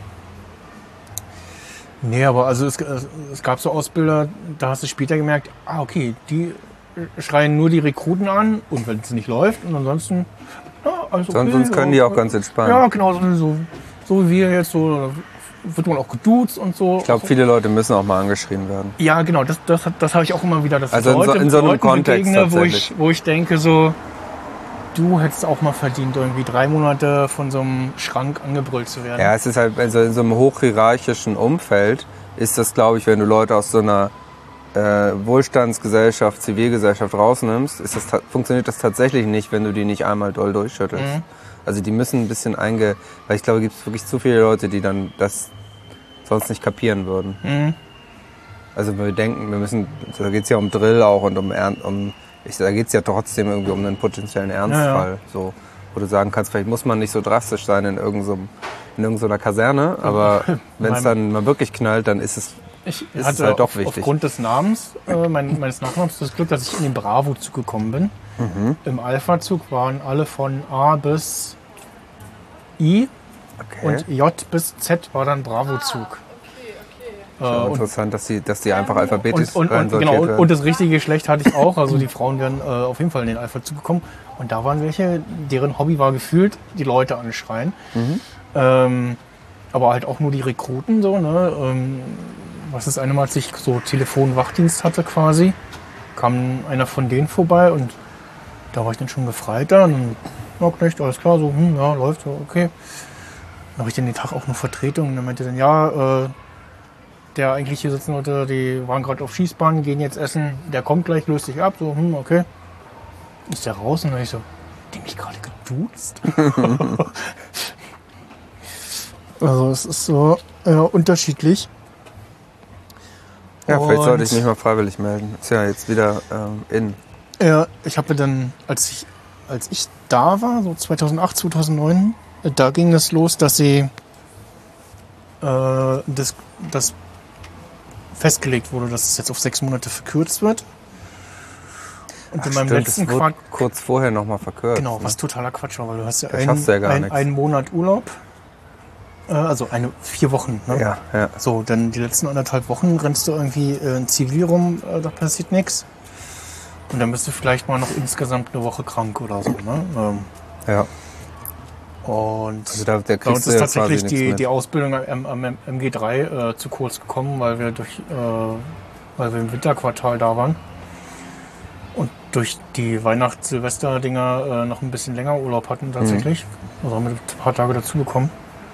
nee, aber also es, es gab so Ausbilder, da hast du später gemerkt, ah okay, die schreien nur die Rekruten an und wenn es nicht läuft und ansonsten ja, also Sonst, okay, sonst können ja, die auch ganz entspannt. ja, genau, so, so, so wie wir jetzt so, wird man auch geduzt und so. Ich glaube, viele Leute müssen auch mal angeschrien werden. Ja, genau, das, das, hat- das habe ich auch immer wieder, dass Also ich in so- Leute, in so einem Leuten Kontext begegne, wo tatsächlich. ich, wo ich denke so, du hättest auch mal verdient, irgendwie drei Monate von so einem Schrank angebrüllt zu werden. Ja, es ist halt, also in so einem hochhierarchischen Umfeld ist das, glaube ich, wenn du Leute aus so einer äh, Wohlstandsgesellschaft, Zivilgesellschaft rausnimmst, ist das, ta- funktioniert das tatsächlich nicht, wenn du die nicht einmal doll durchschüttelst. Mhm. Also die müssen ein bisschen einge... Weil ich glaube, es gibt wirklich zu viele Leute, die dann das sonst nicht kapieren würden. Mhm. Also wir denken, wir müssen, da geht es ja um Drill auch und um, Ern- um ich, da geht es ja trotzdem irgendwie um einen potenziellen Ernstfall. Ja, ja. So, wo du sagen kannst, vielleicht muss man nicht so drastisch sein in irgendeiner in irgendeiner Kaserne, aber wenn es dann mal wirklich knallt, dann ist es Ich ist hatte es halt doch auf, wichtig. aufgrund des Namens, äh, mein, meines Nachnamens, das Glück, dass ich in den Bravo-Zug gekommen bin. Mhm. Im Alpha-Zug waren alle von A bis I okay. und J bis Z war dann Bravo-Zug. Äh, Ja, und interessant, dass die, dass die einfach alphabetisch Und, und, und, reinsortiert genau, und, werden. und das richtige Geschlecht hatte ich auch. Also die Frauen wären äh, auf jeden Fall in den Alpha zugekommen. Und da waren welche, deren Hobby war gefühlt, die Leute anschreien. Mhm. Ähm, aber halt auch nur die Rekruten so. Ne? Ähm, was das eine Mal, als ich so Telefon-Wachdienst hatte quasi, kam einer von denen vorbei und da war ich dann schon Gefreiter. Und dann, ja, Knecht, alles klar, so, hm, ja, läuft, so, okay. Dann habe ich den Tag auch nur Vertretung und dann meinte er dann, ja, äh, der eigentlich hier sitzen wollte, die waren gerade auf Schießbahn, gehen jetzt essen, der kommt gleich, löst sich ab, so, hm, okay. Ist der raus? Und dann ich so, die mich gerade geduzt? Also es ist so äh, unterschiedlich. Ja, vielleicht Und, sollte ich mich mal freiwillig melden. Ist ja jetzt wieder ähm, in. Ja, ich habe dann, als ich, als ich da war, so zweitausendacht, zweitausendneun, äh, da ging es los, dass sie äh, das, das festgelegt wurde, dass es jetzt auf sechs Monate verkürzt wird. Und Ach, in meinem stimmt, letzten das wurde Quartal. kurz vorher nochmal verkürzt. Genau, ne? was totaler Quatsch war, weil du hast ja, Da ein, schaffst du ja gar ein, nichts. einen Monat Urlaub. Äh, also eine vier Wochen. Ne? Ja, ja. So, dann die letzten anderthalb Wochen rennst du irgendwie äh, in Zivil rum, äh, da passiert nichts. Und dann bist du vielleicht mal noch insgesamt eine Woche krank oder so. Ne? Ähm, ja. und Also da, da bei uns kriegst du ist ja tatsächlich quasi die, nichts die mit. Ausbildung am, am M G drei äh, zu kurz gekommen, weil wir durch, äh, weil wir im Winterquartal da waren. Und durch die Weihnachts-Silvester-Dinger äh, noch ein bisschen länger Urlaub hatten tatsächlich. Mhm. Also haben wir ein paar Tage dazu bekommen.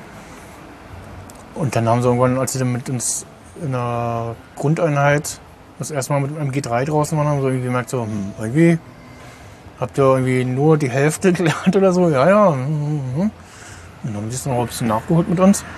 Und dann haben sie irgendwann, als sie dann mit uns in der Grundeinheit das erste Mal mit dem M G drei draußen waren, haben sie irgendwie gemerkt, so, hm, irgendwie habt ihr irgendwie nur die Hälfte gelernt oder so? Ja, ja. Und dann haben sie es noch ein bisschen nachgeholt mit uns.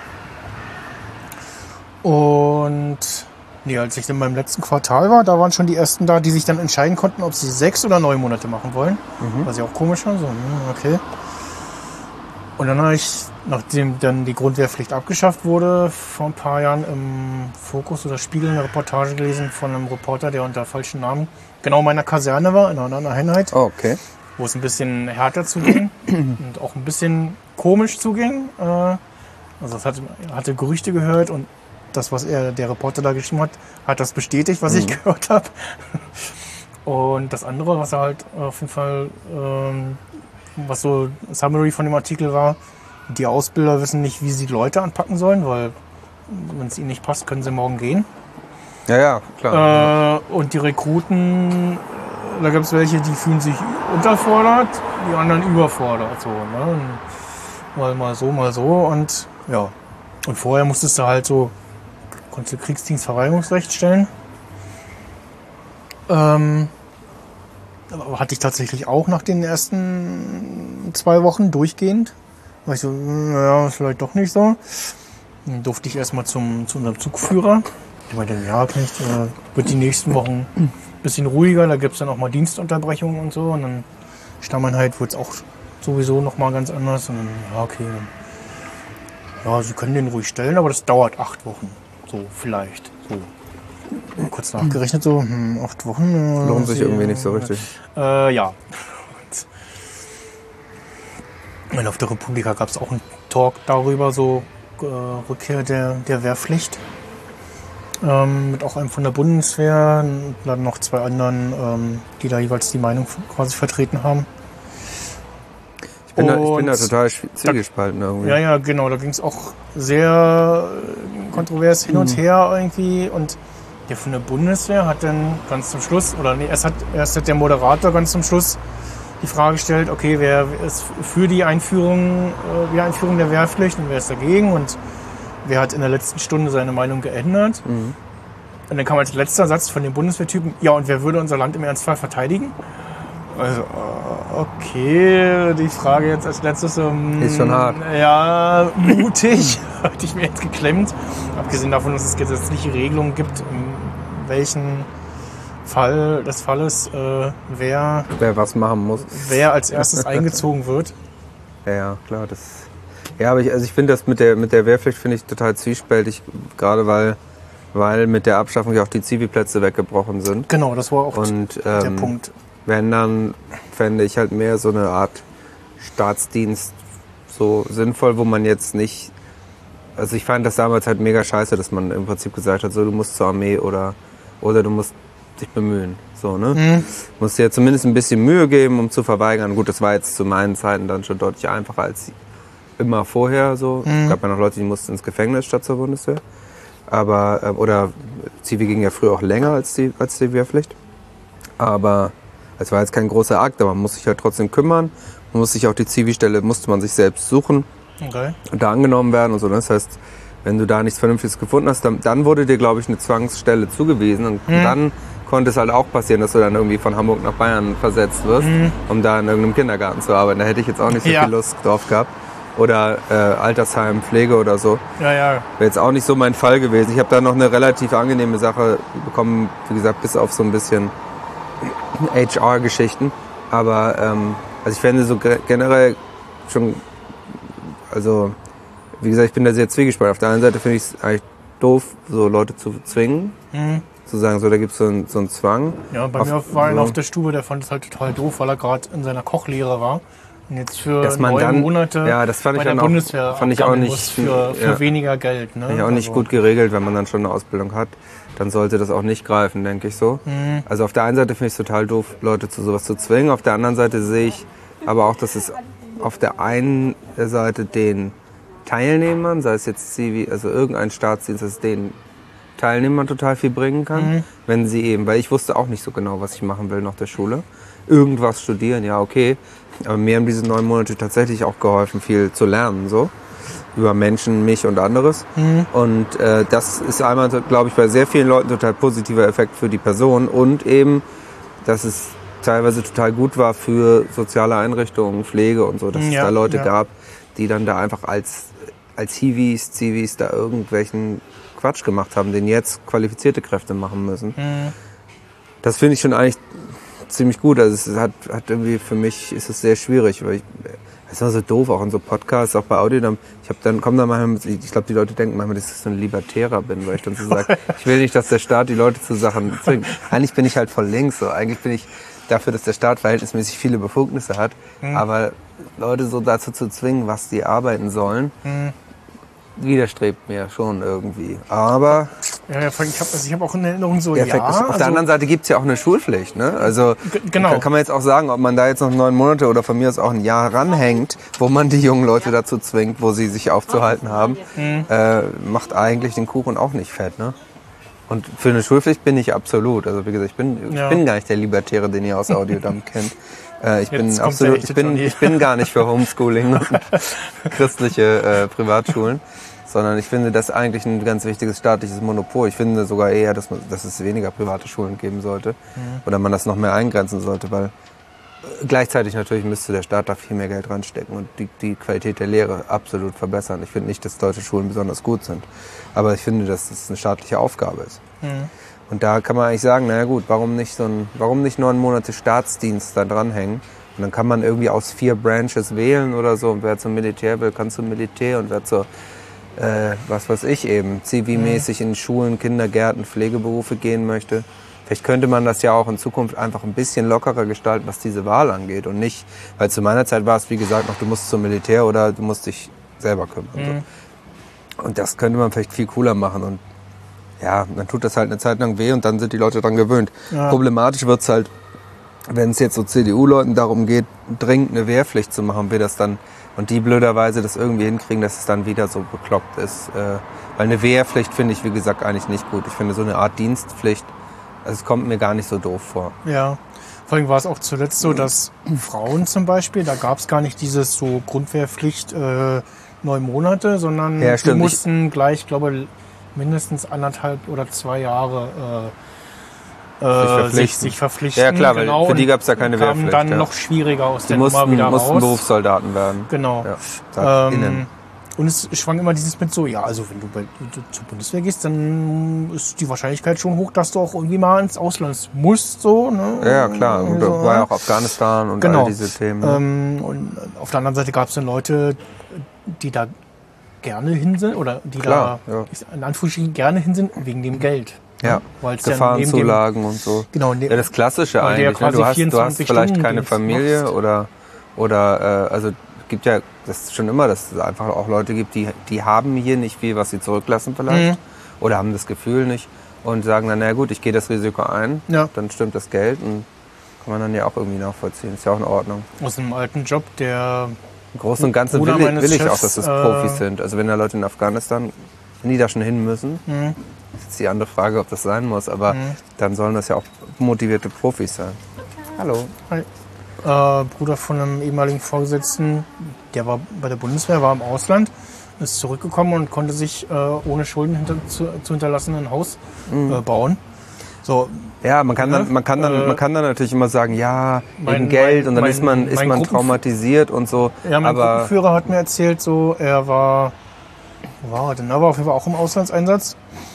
Und nee, als ich dann beim letzten Quartal war, da waren schon die ersten da, die sich dann entscheiden konnten, ob sie sechs oder neun Monate machen wollen. Mhm. Was ja auch komisch war. So, okay. Und dann habe ich, nachdem dann die Grundwehrpflicht abgeschafft wurde, vor ein paar Jahren im Fokus oder Spiegel eine Reportage gelesen von einem Reporter, der unter falschen Namen genau meiner Kaserne war, in einer anderen Einheit. Oh, okay. Wo es ein bisschen härter zuging und auch ein bisschen komisch zuging. Also es hatte, hatte Gerüchte gehört und das, was er, der Reporter da geschrieben hat, hat das bestätigt, was mhm. ich gehört habe. Und das andere, was er halt auf jeden Fall, ähm, was so Summary von dem Artikel war, die Ausbilder wissen nicht, wie sie Leute anpacken sollen, weil wenn es ihnen nicht passt, können sie morgen gehen. Ja, ja, klar. Äh, und die Rekruten, da gibt es welche, die fühlen sich unterfordert, die anderen überfordert. So, ne? Mal, mal so, mal so. Und ja. Und vorher musstest du halt so, konntest du Kriegsdienstverweigerungsrecht stellen. Ähm, aber hatte ich tatsächlich auch nach den ersten zwei Wochen durchgehend. War ich so, naja, vielleicht doch nicht so. Dann durfte ich erstmal zum, zu unserem Zugführer. Ich meinte, ja, Knecht, äh, wird die nächsten Wochen ein bisschen ruhiger, da gibt es dann auch mal Dienstunterbrechungen und so. Und dann Stammeinheit wird es auch sowieso noch mal ganz anders. Und dann, ja, okay, dann, ja, Sie können den ruhig stellen, aber das dauert acht Wochen. So, vielleicht. So. Kurz nachgerechnet, so, hm, acht Wochen. Äh, Lohnt sich irgendwie nicht so richtig. Äh, ja. Und auf der Republika gab es auch einen Talk darüber, so äh, Rückkehr der, der Wehrpflicht. Ähm, mit auch einem von der Bundeswehr und dann noch zwei anderen, ähm, die da jeweils die Meinung quasi vertreten haben. Ich bin, da, ich bin da total zwiegespalten irgendwie. Ja, ja, genau. Da ging es auch sehr kontrovers hin und her irgendwie. Und der von der Bundeswehr hat dann ganz zum Schluss, oder nee, erst hat, erst hat der Moderator ganz zum Schluss die Frage gestellt, okay, wer ist für die Einführung, äh, die Einführung der Wehrpflicht und wer ist dagegen? Und wer hat in der letzten Stunde seine Meinung geändert? Mhm. Und dann kam als letzter Satz von dem Bundeswehrtypen, ja, und wer würde unser Land im Ernstfall verteidigen? Also, okay, die Frage jetzt als letztes um, ist schon hart. Ja, mutig, hatte ich mir jetzt geklemmt. Abgesehen davon, dass es gesetzliche Regelungen gibt, in welchen Fall des Falles äh, wer, wer was machen muss. Wer als erstes eingezogen wird. Ja, ja, klar. Das, ja, aber ich, also ich finde das mit der, mit der Wehrpflicht finde ich total zwiespältig, gerade weil, weil mit der Abschaffung ja auch die Zivilplätze weggebrochen sind. Genau, das war auch Und, der ähm, Punkt. Wenn, dann fände ich halt mehr so eine Art Staatsdienst so sinnvoll, wo man jetzt nicht... Also ich fand das damals halt mega scheiße, dass man im Prinzip gesagt hat, so du musst zur Armee oder, oder du musst dich bemühen. So, ne? Mhm. Musst dir ja zumindest ein bisschen Mühe geben, um zu verweigern. Gut, das war jetzt zu meinen Zeiten dann schon deutlich einfacher als immer vorher. So. Mhm. Es gab ja noch Leute, die mussten ins Gefängnis statt zur Bundeswehr. Aber, oder Zivi ging ja früher auch länger als die, als die Wehrpflicht. Aber es war jetzt kein großer Akt, aber man muss sich halt trotzdem kümmern. Man muss sich auch die Zivi-Stelle, musste man sich selbst suchen. Okay. Und da angenommen werden und so. Das heißt, wenn du da nichts Vernünftiges gefunden hast, dann, dann wurde dir, glaube ich, eine Zwangsstelle zugewiesen und Mhm. dann konnte es halt auch passieren, dass du dann irgendwie von Hamburg nach Bayern versetzt wirst, Mhm. um da in irgendeinem Kindergarten zu arbeiten. Da hätte ich jetzt auch nicht so Ja. viel Lust drauf gehabt. Oder äh, Altersheim, Pflege oder so. Ja, ja. Wäre jetzt auch nicht so mein Fall gewesen. Ich habe da noch eine relativ angenehme Sache bekommen, wie gesagt, bis auf so ein bisschen H R-Geschichten. Aber ähm, also ich fände so ge- generell schon, also wie gesagt, ich bin da sehr zwiegespalten. Auf der einen Seite finde ich es eigentlich doof, so Leute zu zwingen, Mhm. zu sagen, so da gibt es so, ein, so einen Zwang. Ja, bei Auf- mir war einer so. auf der Stube, der fand es halt total doof, weil er gerade in seiner Kochlehre war. Und jetzt für Dass man neun dann- Monate ja, das fand bei ich der dann auch- Bundeswehr fand ich auch abgammeln nicht- muss für, für ja. weniger Geld. Ne? Ja, auch nicht Also, gut geregelt, wenn man dann schon eine Ausbildung hat. Dann sollte das auch nicht greifen, denke ich so. Mhm. Also auf der einen Seite finde ich es total doof, Leute zu sowas zu zwingen. Auf der anderen Seite sehe ich aber auch, dass es auf der einen Seite den Teilnehmern, sei es jetzt Zivi, also irgendein Staatsdienst, dass es den Teilnehmern total viel bringen kann, Mhm. wenn sie eben, weil ich wusste auch nicht so genau, was ich machen will nach der Schule. Irgendwas studieren, ja okay, aber mir haben diese neun Monate tatsächlich auch geholfen, viel zu lernen, so über Menschen, mich und anderes. Mhm. Und äh, das ist einmal, glaube ich, bei sehr vielen Leuten total positiver Effekt für die Person und eben, dass es teilweise total gut war für soziale Einrichtungen, Pflege und so, dass Ja, es da Leute ja. gab, die dann da einfach als, als Hiwis, Zivis da irgendwelchen Quatsch gemacht haben, den jetzt qualifizierte Kräfte machen müssen. Mhm. Das finde ich schon eigentlich ziemlich gut. Also es hat, hat irgendwie, für mich ist es sehr schwierig, weil ich, es ist immer so doof, auch in so Podcasts, auch bei Audio, ich habe dann, komm dann manchmal, ich glaube, die Leute denken manchmal, dass ich so ein Libertärer bin, weil ich dann so sage, ich will nicht, dass der Staat die Leute zu Sachen zwingt. Eigentlich bin ich halt voll links, so. Eigentlich bin ich dafür, dass der Staat verhältnismäßig viele Befugnisse hat, Mhm. aber Leute so dazu zu zwingen, was die arbeiten sollen, Mhm. widerstrebt mir schon irgendwie. Aber Ja, ja, voll, ich habe also ich hab auch in Erinnerung so, der ja, Effekt ist, auf also, der anderen Seite gibt es ja auch eine Schulpflicht. Ne? Also G- genau. kann, kann man jetzt auch sagen, ob man da jetzt noch neun Monate oder von mir aus auch ein Jahr ranhängt, wo man die jungen Leute dazu zwingt, wo sie sich aufzuhalten haben, Mhm. äh, macht eigentlich den Kuchen auch nicht fett. Ne? Und für eine Schulpflicht bin ich absolut. Also wie gesagt, ich bin, Ja. ich bin gar nicht der Libertäre, den ihr aus Audiodump kennt. Äh, ich Jetzt bin kommt der absolut, echte ich bin, Johnny. ich bin gar nicht für Homeschooling und christliche äh, Privatschulen, sondern ich finde das eigentlich ein ganz wichtiges staatliches Monopol. Ich finde sogar eher, dass, man, dass es weniger private Schulen geben sollte oder man das noch mehr eingrenzen sollte, weil äh, gleichzeitig natürlich müsste der Staat da viel mehr Geld reinstecken und die, die Qualität der Lehre absolut verbessern. Ich finde nicht, dass deutsche Schulen besonders gut sind, aber ich finde, dass das eine staatliche Aufgabe ist. Mhm. Und da kann man eigentlich sagen, naja gut, warum nicht so ein, warum nicht neun Monate Staatsdienst da dranhängen? Und dann kann man irgendwie aus vier Branches wählen oder so. Und wer zum Militär will, kann zum Militär. Und wer zur, äh, was weiß ich eben, zivilmäßig in Schulen, Kindergärten, Pflegeberufe gehen möchte. Vielleicht könnte man das ja auch in Zukunft einfach ein bisschen lockerer gestalten, was diese Wahl angeht. Und nicht, weil zu meiner Zeit war es, wie gesagt, noch, du musst zum Militär oder du musst dich selber kümmern. Und, Mhm. so. Und das könnte man vielleicht viel cooler machen. Und ja, dann tut das halt eine Zeit lang weh und dann sind die Leute dran gewöhnt. Ja. Problematisch wird's halt, wenn es jetzt so C D U-Leuten darum geht, dringend eine Wehrpflicht zu machen, wir das dann und die blöderweise das irgendwie hinkriegen, dass es dann wieder so bekloppt ist. Äh, weil eine Wehrpflicht finde ich, wie gesagt, eigentlich nicht gut. Ich finde so eine Art Dienstpflicht, also es kommt mir gar nicht so doof vor. Ja, vor allem war es auch zuletzt so, dass Frauen zum Beispiel, da gab es gar nicht dieses so Grundwehrpflicht äh, neun Monate, sondern Ja, die stimmt. mussten gleich, glaube ich, mindestens anderthalb oder zwei Jahre äh, äh, verpflichten. sich, sich verpflichten. Ja klar, weil genau, für die und gab's ja keine kamen Wehrpflicht, dann ja. noch schwieriger aus Die der Nummer mussten, wieder mussten raus. Berufssoldaten werden. Genau. Ja, SoldatInnen. Ähm, und es schwang immer dieses mit so, ja, also wenn du bei, du zur Bundeswehr gehst, dann ist die Wahrscheinlichkeit schon hoch, dass du auch irgendwie mal ins Ausland musst, so, ne? Ja, ja, klar. Und da So, war ja ne? auch Afghanistan und Genau. all diese Themen. ne? Ähm, und auf der anderen Seite gab es dann Leute, die da gerne hin sind oder die Klar, da ja. in Anführungsstrichen gerne hin sind wegen dem Geld. Ja, Weil's ja neben dem- Gefahrenzulagen und so. Genau, ne- Ja, das Klassische weil du ja eigentlich. Ne? quasi Du hast, du hast vierundzwanzig vielleicht Stunden keine Dienst Familie machst. oder, oder äh, also gibt ja, das ist schon immer, dass es einfach auch Leute gibt, die, die haben hier nicht viel, was sie zurücklassen vielleicht Mhm. oder haben das Gefühl nicht und sagen dann, na gut, ich gehe das Risiko ein, Ja. dann stimmt das Geld und kann man dann ja auch irgendwie nachvollziehen. Ist ja auch in Ordnung. Aus einem alten Job, der Im Großen und Ganzen Bruder will, ich- meines will ich auch, Chefs, dass das äh, Profis sind. Also wenn da Leute in Afghanistan, wenn die da schon hin müssen, Mhm. ist jetzt die andere Frage, ob das sein muss, aber Mhm. dann sollen das ja auch motivierte Profis sein. Hallo. Hi. Äh, Bruder von einem ehemaligen Vorgesetzten, der war bei der Bundeswehr, war im Ausland ist zurückgekommen und konnte sich äh, ohne Schulden hinter, zu, zu hinterlassen ein Haus mhm. äh, bauen. So, ja, man kann, dann, man, kann dann, äh, man kann dann natürlich immer sagen, ja, mein, wegen Geld mein, und dann mein, ist man, ist man traumatisiert und so. Ja, mein aber Gruppenführer hat mir erzählt, so, er war, wo war er denn? Er war auf jeden Fall auch im Auslandseinsatz.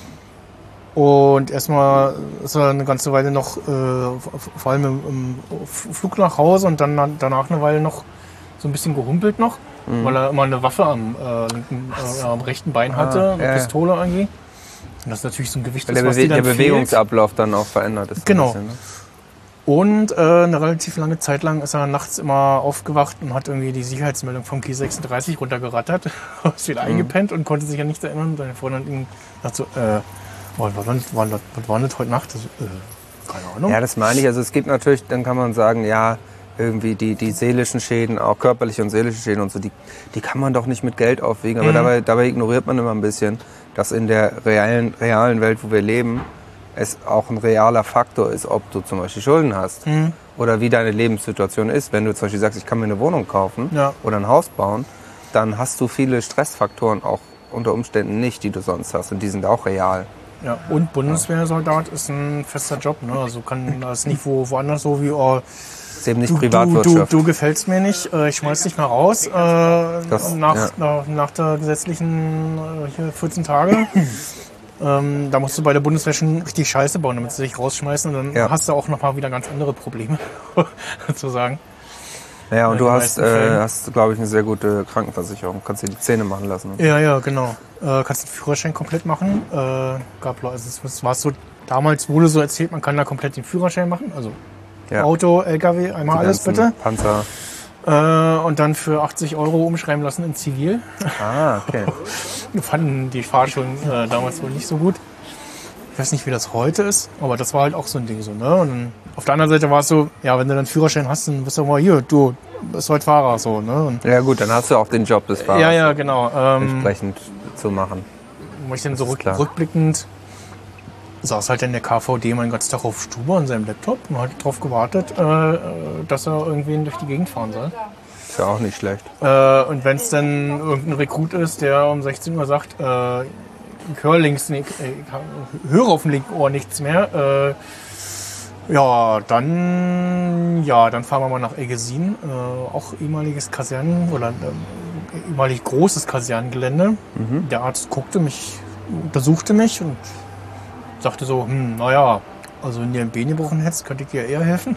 Und erstmal ist er eine ganze Weile noch, äh, vor allem im, im Flug nach Hause und dann danach eine Weile noch so ein bisschen gehumpelt noch, mhm. weil er immer eine Waffe am, äh, linken, äh, am rechten Bein hatte, ah, eine ja, Pistole irgendwie. Und das ist natürlich so ein Gewicht, weil der, was Bewe dann der Bewegungsablauf fehlt. Dann auch verändert ist. Genau. Bisschen, ne? Und äh, eine relativ lange Zeit lang ist er nachts immer aufgewacht und hat irgendwie die Sicherheitsmeldung vom K sechsunddreißig runtergerattert, ist wieder mhm. eingepennt und konnte sich an nichts erinnern. Und seine Freundin ihm sagt so, äh, was war das, was war das heute Nacht? Das, äh, keine Ahnung. Ja, das meine ich. Also es gibt natürlich, dann kann man sagen, ja, irgendwie die, die seelischen Schäden, auch körperliche und seelische Schäden und so, die, die kann man doch nicht mit Geld aufwiegen. Aber mhm. dabei, dabei ignoriert man immer ein bisschen, dass in der realen, realen Welt, wo wir leben, es auch ein realer Faktor ist, ob du zum Beispiel Schulden hast mhm. oder wie deine Lebenssituation ist. Wenn du zum Beispiel sagst, ich kann mir eine Wohnung kaufen ja. oder ein Haus bauen, dann hast du viele Stressfaktoren auch unter Umständen nicht, die du sonst hast. Und die sind auch real. Ja, und Bundeswehrsoldat ist ein fester Job. Ne? Also kann das nicht wo, woanders so wie, oh, ist eben nicht du, Privatwirtschaft. Du, du, du gefällst mir nicht, äh, ich schmeiß dich mal raus. Äh, das, nach, ja. nach, nach der gesetzlichen äh, hier vierzehn Tage. ähm, da musst du bei der Bundeswehr schon richtig Scheiße bauen, damit sie dich rausschmeißen. Und dann ja. hast du auch noch mal wieder ganz andere Probleme, sozusagen. Ja, und du hast, äh, hast glaube ich, eine sehr gute Krankenversicherung. Kannst dir die Zähne machen lassen. Ja, ja, genau. Äh, kannst den Führerschein komplett machen. Äh, gab, also es war so, damals wurde so erzählt, man kann da komplett den Führerschein machen. Also ja. Auto, L K W, einmal die alles bitte. Panzer. Äh, und dann für achtzig Euro umschreiben lassen in Zivil. Ah, okay. Fanden die Fahrschulen äh, damals wohl nicht so gut. Ich weiß nicht, wie das heute ist, aber das war halt auch so ein Ding so, ne? Und dann, auf der anderen Seite war es so, ja, wenn du dann Führerschein hast, dann bist du mal hier, du bist heute Fahrer, so, ne? Und ja gut, dann hast du auch den Job des Fahrers. Ja, ja, genau. Ähm, entsprechend zu machen. Wo ich dann so rück, rückblickend saß halt in der K V D meinen ganzen Tag auf Stube an seinem Laptop und hat darauf gewartet, äh, dass er irgendwen durch die Gegend fahren soll. Ist ja auch nicht schlecht. Äh, und wenn es dann irgendein Rekrut ist, der um sechzehn Uhr sagt, äh, ich höre links, ich höre auf dem linken Ohr nichts mehr. Äh, ja, dann, ja, dann fahren wir mal nach Eggesin, äh, auch ehemaliges Kasernen oder äh, ehemalig großes Kasernengelände. Mhm. Der Arzt guckte mich, untersuchte mich und sagte so, hm, naja, also wenn ihr ein Bein gebrochen hättest, könnte ich dir eher helfen.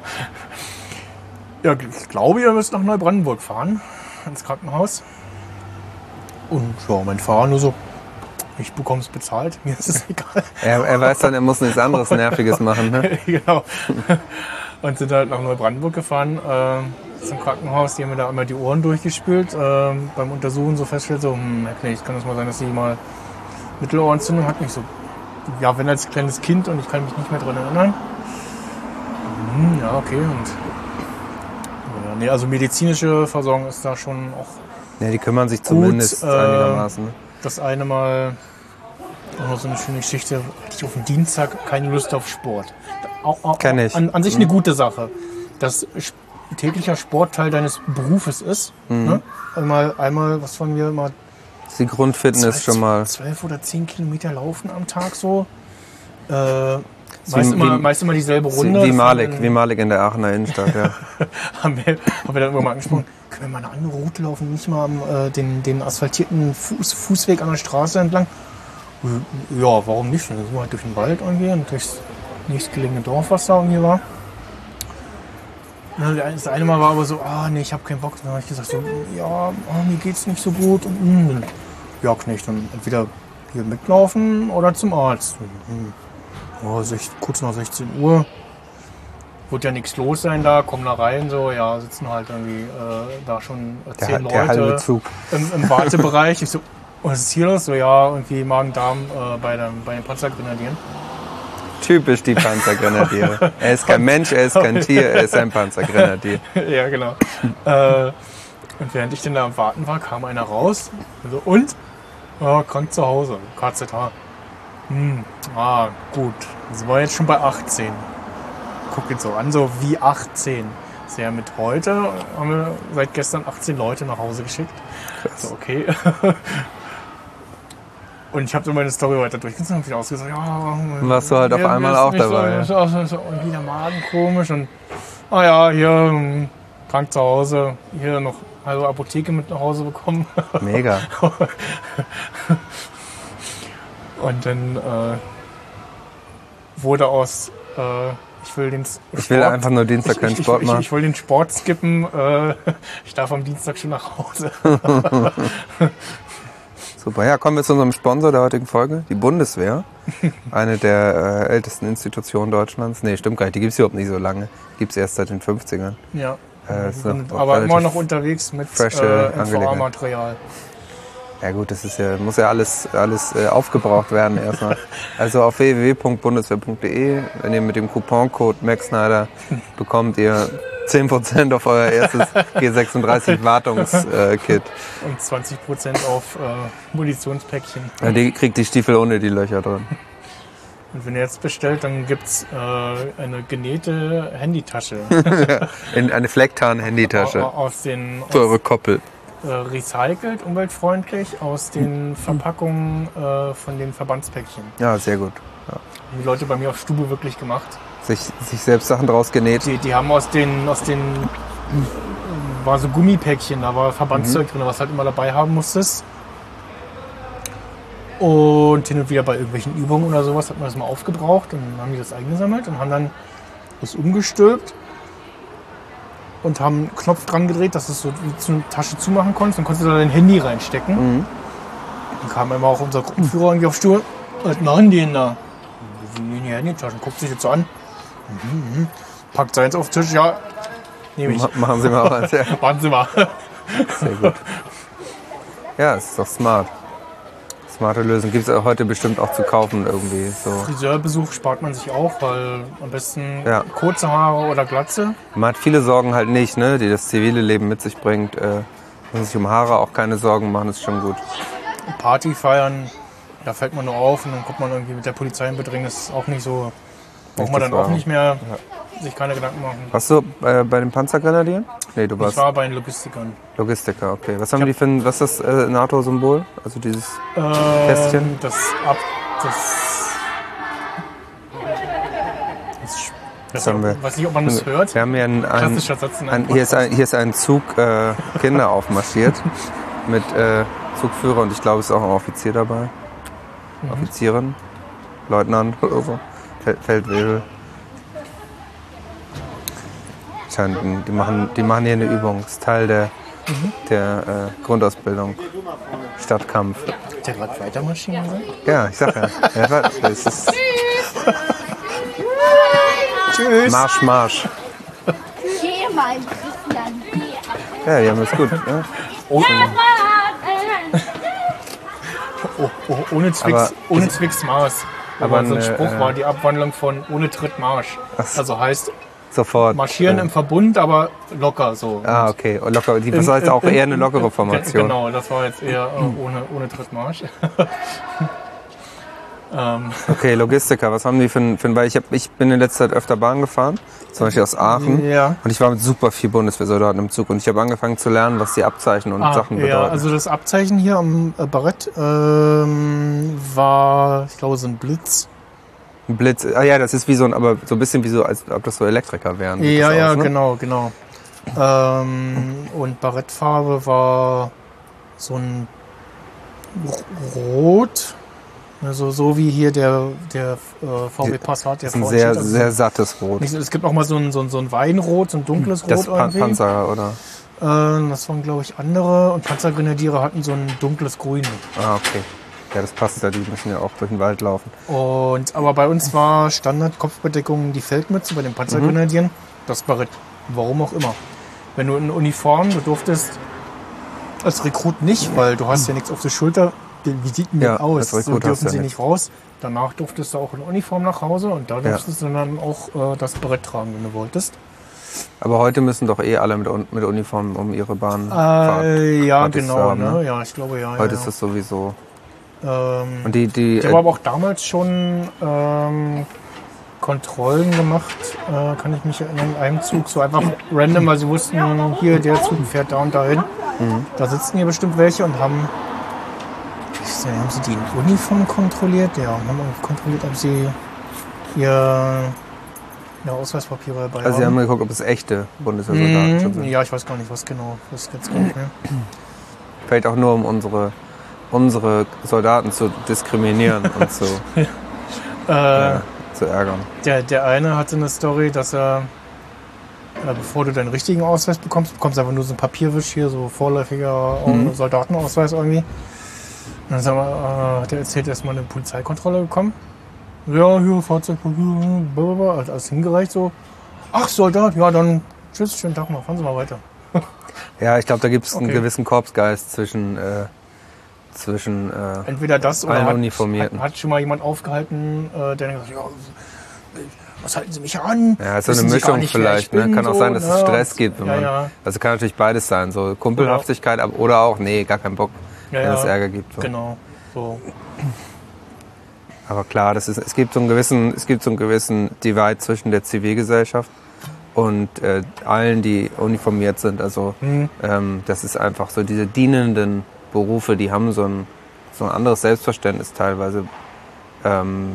Ja, ich glaube, ihr müsst nach Neubrandenburg fahren, ins Krankenhaus. Und ja, mein Fahrer nur so, ich bekomme es bezahlt, mir ist es egal. Er, er weiß dann, er muss nichts anderes Nerviges machen. Ne? Genau. Und sind halt nach Neubrandenburg gefahren, äh, zum Krankenhaus. Die haben mir da einmal die Ohren durchgespült. Äh, beim Untersuchen so festgestellt, so, hm, Herr Knecht, kann das mal sein, dass Sie mal Mittelohrentzündung hat? Nicht so, ja, wenn als kleines Kind und ich kann mich nicht mehr daran erinnern. Hm, ja, okay. Und ja, nee, also medizinische Versorgung ist da schon auch. Ja, die kümmern sich zumindest gut, einigermaßen. Ne? Das eine Mal, auch noch so eine schöne Geschichte, hatte ich auf dem Dienstag keine Lust auf Sport. Auch, auch, Kenn ich. An, an sich eine gute Sache, dass täglicher Sport Teil deines Berufes ist. Mhm. Ne? Einmal, einmal, was wollen wir mal? Die Grundfitness zwölf, schon mal. Zwölf oder zehn Kilometer laufen am Tag so. Äh, meist, immer, wie, meist immer dieselbe Runde. Wie Malik, wie Malik in der Aachener Innenstadt, ja. haben, wir, haben wir dann irgendwann mal angesprochen, können wir mal eine andere Route laufen, nicht mal am, äh, den, den asphaltierten Fuß, Fußweg an der Straße entlang. Ja, warum nicht? Dann sind wir halt durch den Wald irgendwie und durchs nächstgelegene Dorf, was da irgendwie war. Das eine Mal war aber so, ah nee, ich habe keinen Bock. Dann habe ich gesagt, so, ja, oh, mir geht's nicht so gut. Und, mh, ja, Knecht, dann entweder hier mitlaufen oder zum Arzt. Oh, kurz nach sechzehn Uhr. Wird ja nichts los sein da, kommen da rein, so, ja, sitzen halt irgendwie äh, da schon zehn der, der Leute im, im Wartebereich. Ich so, was ist hier los? So, ja, irgendwie Magen-Darm äh, bei, bei den Panzergrenadieren. Typisch die Panzergrenadiere. Er ist kein Mensch, er ist kein Tier, er ist ein Panzergrenadier. Ja, genau. äh, und während ich dann da am Warten war, kam einer raus. Also, und? Ja, krank zu Hause, K Z H. Hm, ah, gut. Sie war jetzt schon bei achtzehn. Guck jetzt so an, so wie achtzehn. sehr mit heute. Haben wir seit gestern achtzehn Leute nach Hause geschickt. Krass. So, okay. Und ich habe so meine Story weiter durchgezogen und wieder ausgesagt, ja. Warst du halt auf einmal auch dabei. So, so, so, und wieder Magen komisch und, ah ja, hier krank zu Hause, hier noch halbe Apotheke mit nach Hause bekommen. Mega. Und dann äh, wurde aus, äh, ich will den Sport, Ich will einfach nur Dienstag keinen ich, Sport ich, machen. ich, ich will den Sport skippen, äh, ich darf am Dienstag schon nach Hause. Super. Ja, kommen wir zu unserem Sponsor der heutigen Folge, die Bundeswehr. Eine der äh, ältesten Institutionen Deutschlands. Nee, stimmt gar nicht. Die gibt es überhaupt nicht so lange. Die gibt es erst seit den fünfzigern. Ja. Äh, ist Und, noch aber relativ immer noch unterwegs mit frische äh, M V Angelegenheit. A-Material. Ja gut, das ist ja, muss ja alles, alles äh, aufgebraucht werden erstmal. Also auf w w w punkt bundeswehr punkt d e, wenn ihr mit dem Couponcode MaxSnyder bekommt ihr zehn Prozent auf euer erstes G sechsunddreißig Wartungskit. Und zwanzig Prozent auf äh, Munitionspäckchen. Ja, die kriegt die Stiefel ohne die Löcher drin. Und wenn ihr jetzt bestellt, dann gibt es äh, eine genähte Handytasche. In eine Flecktarn-Handytasche Aus den für aus, eure Koppel. äh, recycelt, umweltfreundlich, aus den Verpackungen äh, von den Verbandspäckchen. Ja, sehr gut. Ja. Haben die Leute bei mir auf Stube wirklich gemacht. Sich, sich selbst Sachen draus genäht. Die, die haben aus den, aus den war so Gummipäckchen, da war Verbandszeug Mhm. drin, was halt immer dabei haben musstest. Und hin und wieder bei irgendwelchen Übungen oder sowas hat man das mal aufgebraucht und dann haben die das eingesammelt und haben dann das umgestülpt und haben einen Knopf dran gedreht, dass du es so wie zu einer Tasche zumachen konntest. Dann konntest du da dein Handy reinstecken. Mhm. Dann kam immer auch unser Gruppenführer irgendwie auf Stuhl. Was machen die denn da? Wie in die Handytaschen? Guckt sich jetzt so an. Mhm, mhm. Packt seins auf den Tisch, ja. Nehme ich. Ma- Machen Sie mal auch eins. Ja. Warten Sie mal. Sehr gut. Ja, es ist doch smart. Smarte Lösung. Gibt es auch heute bestimmt auch zu kaufen irgendwie. So. Friseurbesuch spart man sich auch, weil am besten Ja. kurze Haare oder Glatze. Man hat viele Sorgen halt nicht, ne, die das zivile Leben mit sich bringt. Äh, muss sich um Haare auch keine Sorgen machen, ist schon gut. Party feiern, da fällt man nur auf und dann kommt man irgendwie mit der Polizei in Bedrängnis. Das ist auch nicht so. Braucht Nicht man das dann auch Wahre. nicht mehr sich keine Gedanken machen. Warst du äh, bei den Panzergrenadieren? Nee, du Ich warst war bei den Logistikern. Logistiker, okay. Was haben die für ein, was ist das äh, NATO-Symbol? Also dieses Ähm, Kästchen? Das ab. Das. das Das haben wir. weiß nicht, ob man das hört. Wir haben hier einen, einen, Klassischer Satz in einem ein, hier, ist ein, hier ist ein Zug äh, Kinder aufmarschiert mit äh, Zugführer und ich glaube, es ist auch ein Offizier dabei. Mhm. Offizierin, Leutnant oder so. Fel- Feldwebel. Scheint, die, machen, die machen hier eine Übung. Das ist Teil der, Mhm. der äh, Grundausbildung. Stadtkampf. Hat der gerade weiter marschieren soll? Ja, ich sag ja. ja das ist Tschüss. Marsch, Marsch. Geh mal, Christian, geh. Ja, die haben das gut. Ne? Oh, oh, oh, ohne Zwicks, Aber- ohne Zwicks Marsch. aber Aber so ein eine, Spruch äh, war die Abwandlung von ohne Tritt Marsch. Ach so. Also heißt Sofort. marschieren äh, im Verbund, aber locker so. Ah, okay. Und locker. Die, das Im- war jetzt im- auch im- eher eine lockere Ge- Formation. Genau, das war jetzt eher äh, ohne, ohne Trittmarsch. ähm, Okay, Logistiker, was haben die für ein, für ein weil ich, hab, ich bin in letzter Zeit öfter Bahn gefahren, zum Beispiel aus Aachen. ja. Und ich war mit super viel Bundeswehrsoldaten im Zug und ich habe angefangen zu lernen, was die Abzeichen und Ah, Sachen ja, bedeuten. also das Abzeichen hier am äh, Barett ähm, war, ich glaube, so ein Blitz. Ein Blitz, ah ja, das ist wie so ein, aber so ein bisschen wie so, als ob das so Elektriker wären. Sieht Ja, das ja, aus, ne? genau, genau. Ähm, und Barettfarbe war so ein Rot, also so wie hier der, der äh, V W Passat, der Das ist ein vorne sehr, steht. Also sehr sattes Rot. nicht so- Es gibt auch mal so ein, so ein, so ein Weinrot, so ein dunkles Das Rot Pan irgendwie. Panzer, oder? Äh, das waren, glaube ich, andere. Und Panzergrenadiere hatten so ein dunkles Grün. Ah, okay. Ja, das passt ja, die müssen ja auch durch den Wald laufen. Und, aber bei uns war Standard Kopfbedeckung die Feldmütze, bei den Panzergrenadieren das Barett. Warum auch immer. Wenn du in Uniform, du durftest als Rekrut nicht, weil du hast ja nichts auf der Schulter. Wie sieht denn Ja, das aus? als Rekrut So hast dürfen du ja sie nichts. nicht raus. Danach durftest du auch in Uniform nach Hause und da durftest du dann auch äh, das Barett tragen, wenn du wolltest. Aber heute müssen doch eh alle mit, Un- mit Uniform um ihre Bahn Äh, ja, Partys genau. haben, Ne? ne? Ja, ich glaube ja. Heute ja, ist das sowieso. ja. Ähm, Und die, die, Der äh, war aber auch damals schon ähm, Kontrollen gemacht, äh, kann ich mich erinnern, in einem Zug, so einfach random, weil sie wussten, hier, der Zug fährt da und dahin. Mhm. Da sitzen hier bestimmt welche und haben, ich weiß nicht, haben sie die in Uniform kontrolliert? Ja, und haben auch kontrolliert, ob sie hier ja, Ausweispapiere dabei haben. Also sie haben geguckt, ob es echte Bundeswehrsoldaten mhm. schon sind? Ja, ich weiß gar nicht, was genau, das ist jetzt gar nicht mehr. Vielleicht auch nur, um unsere, unsere Soldaten zu diskriminieren und zu... Äh, ja. zu ärgern. Der, der eine hatte eine Story, dass er, äh, bevor du deinen richtigen Ausweis bekommst, bekommst du einfach nur so ein Papierwisch hier, so vorläufiger mhm. Soldatenausweis irgendwie. Und dann sagen wir, äh, hat er erzählt, er ist mal eine Polizeikontrolle gekommen. Ja, hier, Fahrzeugpapier, blablabla, hat alles hingereicht so. Ach, Soldat, ja, dann tschüss, schönen Tag mal, fahren Sie mal weiter. Ja, ich glaube, da gibt es okay. einen gewissen Korpsgeist zwischen... Äh, zwischen äh, entweder das oder allen hat, hat, hat schon mal jemand aufgehalten, äh, der dann gesagt hat, ja, was halten Sie mich an? Ja, ist so eine Mischung nicht, vielleicht. Ne? Kann auch so, sein, dass ja, es Stress gibt. Wenn ja, man, ja. Also kann natürlich beides sein. So Kumpelhaftigkeit oder, oder auch, nee, gar keinen Bock, ja, wenn es ja, Ärger gibt. So. Genau. So. Aber klar, das ist, es, gibt so einen gewissen, es gibt so einen gewissen Divide zwischen der Zivilgesellschaft und äh, allen, die uniformiert sind. Also mhm. ähm, das ist einfach so diese dienenden Berufe, die haben so ein, so ein anderes Selbstverständnis teilweise, ähm,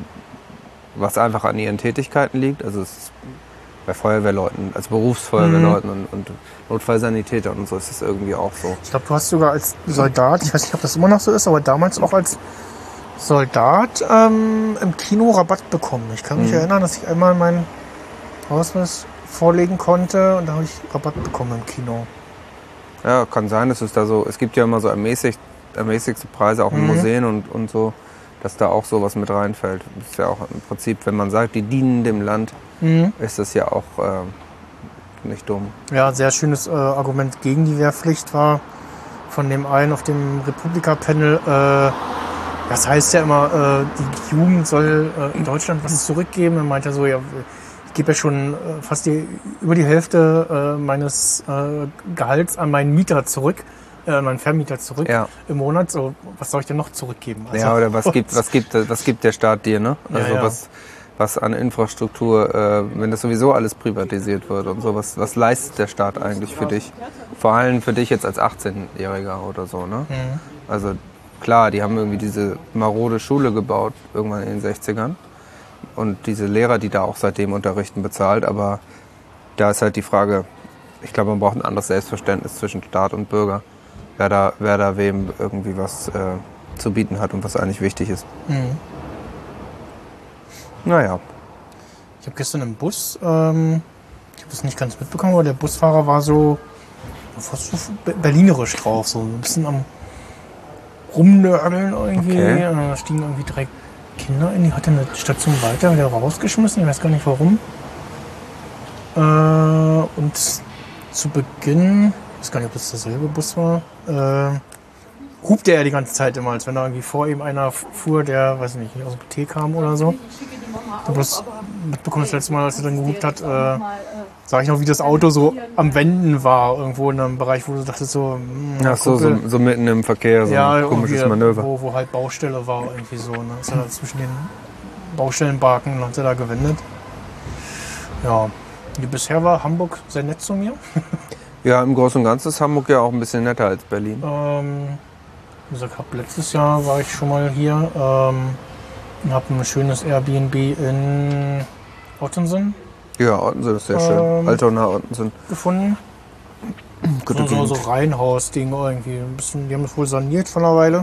was einfach an ihren Tätigkeiten liegt. Also es ist bei Feuerwehrleuten, als Berufsfeuerwehrleuten mhm. und, und Notfallsanitäter und so ist es irgendwie auch so. Ich glaube, du hast sogar als Soldat, ich weiß nicht, ob das immer noch so ist, aber damals auch als Soldat ähm, im Kino Rabatt bekommen. Ich kann mich mhm. erinnern, dass ich einmal meinen Ausweis vorlegen konnte und da habe ich Rabatt bekommen im Kino. Ja, kann sein, dass es da so, es gibt ja immer so ermäßigt, ermäßigte Preise auch in mhm. Museen und, und so, dass da auch sowas mit reinfällt. Das ist ja auch im Prinzip, wenn man sagt, die dienen dem Land, mhm. ist das ja auch äh, nicht dumm. Ja, sehr schönes äh, Argument gegen die Wehrpflicht war von dem einen auf dem Republika-Panel, äh, das heißt ja immer, äh, die Jugend soll äh, in Deutschland was zurückgeben. Er meinte so, ja, ich gebe ja schon äh, fast die, über die Hälfte äh, meines äh, Gehalts an meinen Mieter zurück, äh, an meinen Vermieter zurück ja. im Monat. So, was soll ich denn noch zurückgeben? Also, ja, oder was gibt, was gibt, was gibt der Staat dir, ne? Also ja, ja. was, was an Infrastruktur, äh, wenn das sowieso alles privatisiert wird und so, was, was leistet der Staat eigentlich für dich? Vor allem für dich jetzt als achtzehnjähriger oder so, ne? Mhm. Also klar, die haben irgendwie diese marode Schule gebaut, irgendwann in den sechzigern. Und diese Lehrer, die da auch seitdem unterrichten, bezahlt. Aber da ist halt die Frage, ich glaube, man braucht ein anderes Selbstverständnis zwischen Staat und Bürger. Wer da, wer da wem irgendwie was äh, zu bieten hat und was eigentlich wichtig ist. Mhm. Naja. Ich habe gestern im Bus, ähm, ich habe das nicht ganz mitbekommen, aber der Busfahrer war so fast so berlinerisch drauf, so ein bisschen am Rumnörgeln irgendwie. Okay. Da stiegen irgendwie drei Kinder in, die hat eine Station weiter wieder rausgeschmissen, ich weiß gar nicht warum. Äh, und zu Beginn, ich weiß gar nicht, ob das derselbe Bus war, äh, hupte er die ganze Zeit immer, als wenn da irgendwie vor ihm einer fuhr, der, weiß nicht, aus dem T kam oder so. Ich habe bloß mitbekommen, das letzte Mal, als er dann gehupt hat, äh, sah ich noch, wie das Auto so am Wenden war, irgendwo in einem Bereich, wo du dachtest so... Mh, Ach so, so, so mitten im Verkehr, so ja, ein komisches Manöver. Wo, wo halt Baustelle war, irgendwie so. Ne? Ist er da zwischen den Baustellenbarken, hat er da gewendet. Ja, wie bisher war Hamburg sehr nett zu mir. Ja, im Großen und Ganzen ist Hamburg ja auch ein bisschen netter als Berlin. Ähm, wie gesagt, hab, letztes Jahr war ich schon mal hier ähm, und habe ein schönes Airbnb in Ottensen. Ja, Ottensen ist sehr schön. Ähm, Altona, Ottensen. Gefunden. So, so, so Reihenhaus-Ding irgendwie. Ein bisschen, die haben das wohl saniert vor einer Weile.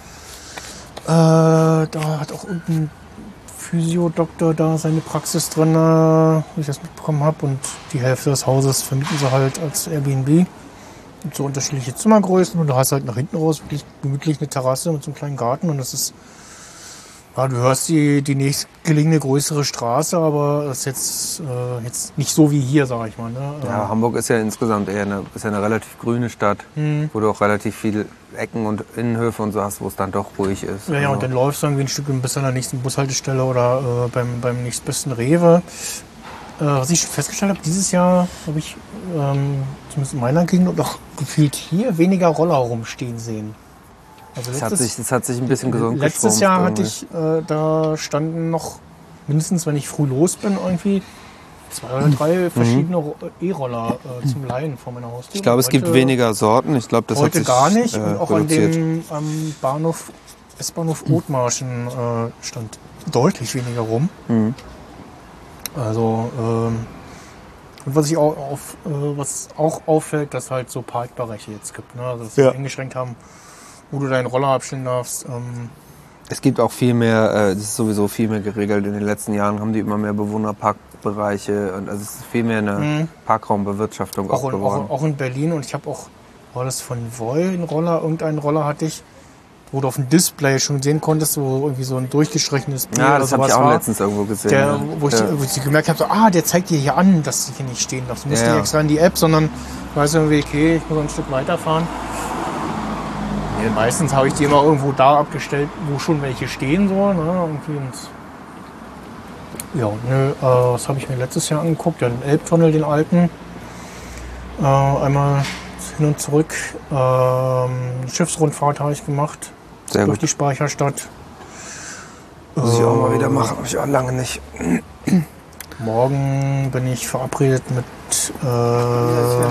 Äh, da hat auch irgendein Physiodoktor da seine Praxis drin, wie ich das mitbekommen habe. Und die Hälfte des Hauses vermieten sie halt als Airbnb. Und so unterschiedliche Zimmergrößen. Und du hast halt nach hinten raus wirklich gemütlich eine Terrasse mit so einem kleinen Garten. Und das ist, ja, du hörst die, die nächstgelegene größere Straße, aber das ist jetzt, äh, jetzt nicht so wie hier, sag ich mal. Ne? Ja, Hamburg ist ja insgesamt eher eine, ist ja eine relativ grüne Stadt, mhm. wo du auch relativ viele Ecken und Innenhöfe und so hast, wo es dann doch ruhig ist. Ja, ja, also. Und dann läufst du irgendwie ein Stück bis an der nächsten Bushaltestelle oder äh, beim, beim nächstbesten Rewe. Äh, was ich festgestellt habe, dieses Jahr habe ich, ähm, zumindest in meiner Gegend, auch gefühlt hier weniger Roller rumstehen sehen. Also das, hat sich, das hat sich ein bisschen gesund Letztes Jahr hatte ich, äh, da standen noch mindestens, wenn ich früh los bin, irgendwie zwei oder drei verschiedene Ro- E-Roller äh, zum Leihen vor meiner Haustür. Ich glaube, es gibt Heute- weniger Sorten. Ich glaube, das hat Heute sich gar nicht. äh, Und auch an reduziert. dem am Bahnhof, S-Bahnhof Othmarschen äh, stand deutlich weniger rum. Mhm. Also, ähm, und was ich auch auf, äh, was auch auffällt, dass halt so Parkbereiche jetzt gibt, ne? Also, dass Ja. sie eingeschränkt haben, wo du deinen Roller abstellen darfst. Ähm, Es gibt auch viel mehr, äh, das ist sowieso viel mehr geregelt. In den letzten Jahren haben die immer mehr Bewohnerparkbereiche und also es ist viel mehr eine Mhm. Parkraumbewirtschaftung auch, auch, in, geworden. auch, auch in Berlin. Und ich habe auch, war das von Voil, ein Roller, irgendeinen Roller hatte ich, wo du auf dem Display schon sehen konntest, wo irgendwie so ein durchgestrichenes Bier Ja, oder das habe sowas ich auch war. letztens irgendwo gesehen. Der, ja. wo, ich, ja. wo ich gemerkt habe, so, ah, der zeigt dir hier an, dass du hier nicht stehen darfst. Du musst Ja, nicht ja. extra in die App, sondern du weißt irgendwie, okay, ich muss ein Stück weiterfahren. Ja, meistens habe ich die immer irgendwo da abgestellt, wo schon welche stehen, so, ne, irgendwie. Und ja, nö, äh, was habe ich mir letztes Jahr angeguckt? Ja, den Elbtunnel, den alten. Äh, einmal hin und zurück. Ähm, Schiffsrundfahrt habe ich gemacht Sehr durch gut. die Speicherstadt. Muss ich auch mal Äh, wieder machen. Habe ich auch lange nicht. Morgen bin ich verabredet mit äh,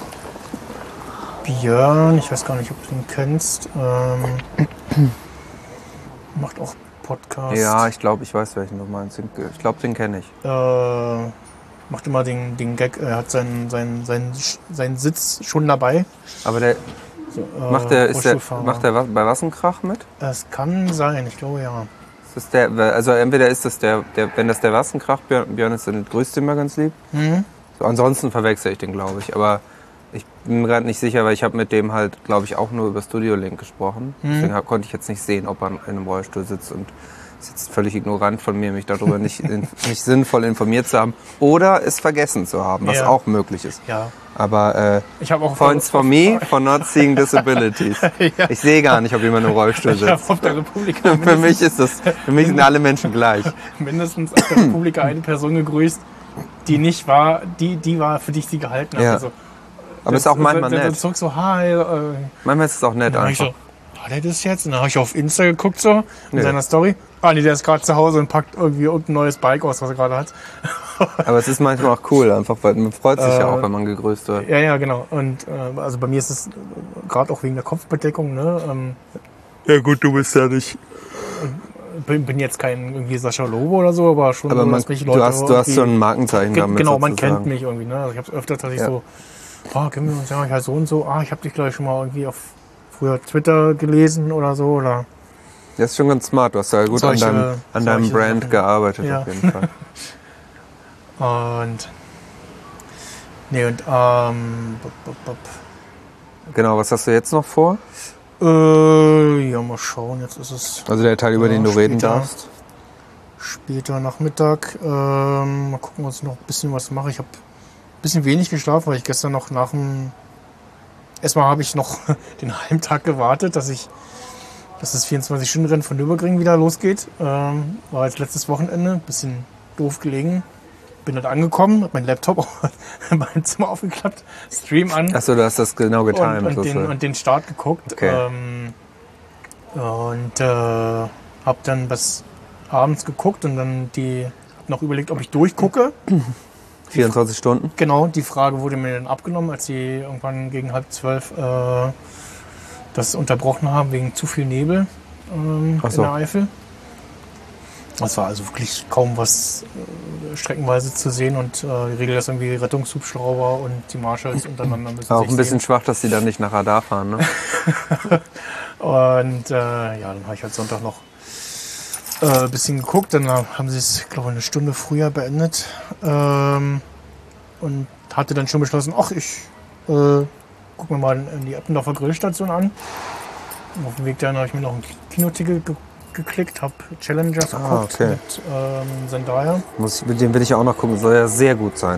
Björn. Ich weiß gar nicht, ob du ihn kennst. Ähm, macht auch Podcast. Ja, ich glaube, ich weiß, welchen du meinst. Ich glaube, den kenne ich. Äh, macht immer den, den Gag. Er hat seinen, seinen, seinen, seinen Sitz schon dabei. Aber der So, äh, macht der, ist der, Rollstuhlfahrer. macht der was- bei Wassenkrach mit? Es kann sein, ich glaube ja. Ist das der, also entweder ist das der, der wenn das der Wassenkrach Björn, Björn ist, dann grüßt ihn mal ganz lieb. Mhm. So, ansonsten verwechsel ich den, glaube ich. Aber ich bin mir gerade nicht sicher, weil ich habe mit dem halt, glaube ich, auch nur über Studio Link gesprochen. Mhm. Deswegen hab, konnte ich jetzt nicht sehen, ob er in einem Rollstuhl sitzt. Und es ist jetzt völlig ignorant von mir, mich darüber nicht, in, nicht sinnvoll informiert zu haben. Oder es vergessen zu haben, was Ja. auch möglich ist. Ja. Aber äh, Ich habe auch Points for me for not seeing disabilities. Ja. Ich sehe gar nicht, ob jemand im Rollstuhl Ich habe sitzt. auf der Republika Für mindestens, mich ist das, für mich sind alle Menschen gleich. mindestens auf der Republika eine Person gegrüßt, die nicht war, die, die war, für dich sie gehalten hat. Ja. Also, Aber es ist auch manchmal dann, dann nett. zurück so, hi, äh, Manchmal ist es auch nett dann hab ich einfach. so, war der das jetzt? Und dann habe ich auf Insta geguckt so, in Nee. seiner Story. Ah nee, der ist gerade zu Hause und packt irgendwie irgendein neues Bike aus, was er gerade hat. Aber es ist manchmal auch cool, einfach weil man freut sich ja Äh, auch, wenn man gegrüßt wird. Ja, ja, genau. Und äh, also bei mir ist es gerade auch wegen der Kopfbedeckung, ne? Ähm, Ja gut, du bist ja nicht. bin, bin jetzt kein irgendwie Sascha Lobo oder so, aber schon Aber so, man, dass mich du, Leute hast, du hast irgendwie- so ein Markenzeichen Ge- damit Genau, man sozusagen. kennt mich irgendwie. Ne? Also ich habe es öfter, dass ich Ja. so, ah, kennen wir uns ja, ich halt so und so, ah, ich habe dich gleich schon mal irgendwie auf früher Twitter gelesen oder so. Oder Das ist schon ganz smart. Du hast ja gut Solche- an deinem, an deinem solche Brand Sachen. gearbeitet Ja. auf jeden Fall. und nee, und ähm, bup, bup, bup. Genau, was hast du jetzt noch vor? Äh, ja, mal schauen, jetzt ist es Also der Teil, über Ja, den du reden später. darfst. später Nachmittag. Ähm, mal gucken, was ich noch ein bisschen was mache. Ich habe ein bisschen wenig geschlafen, weil ich gestern noch nach dem... Erstmal habe ich noch den halben Tag gewartet, dass ich dass das vierundzwanzig-Stunden-Rennen von Nürburgring wieder losgeht. Ähm, war jetzt letztes Wochenende, bisschen doof gelegen. Bin dort angekommen, hab meinen Laptop auch in meinem Zimmer aufgeklappt, Stream an Achso, du hast das genau und, getimt. und, den, sozusagen. und den Start geguckt. Okay. Ähm, und äh, habe dann bis abends geguckt und dann die hab noch überlegt, ob ich durchgucke. vierundzwanzig Stunden? Genau, die Frage wurde mir dann abgenommen, als sie irgendwann gegen halb zwölf äh, das unterbrochen haben wegen zu viel Nebel ähm, Ach in so. der Eifel. Das war also wirklich kaum was äh, streckenweise zu sehen und äh, die Regel ist irgendwie Rettungshubschrauber und die Marshalls untereinander müssen Auch sich ein bisschen sehen. schwach, dass die dann nicht nach Radar fahren, ne? Und äh, ja, dann habe ich halt Sonntag noch äh, ein bisschen geguckt. Dann haben sie es, glaube ich, eine Stunde früher beendet. Ähm, und hatte dann schon beschlossen, ach, ich äh, guck mir mal in die Eppendorfer Grillstation an. Und auf dem Weg dahin habe ich mir noch ein Kinoticket ge geklickt, habe Challengers Ah, geguckt okay. mit ähm, Zendaya. Muss, mit dem will ich auch noch gucken. Soll ja sehr gut sein.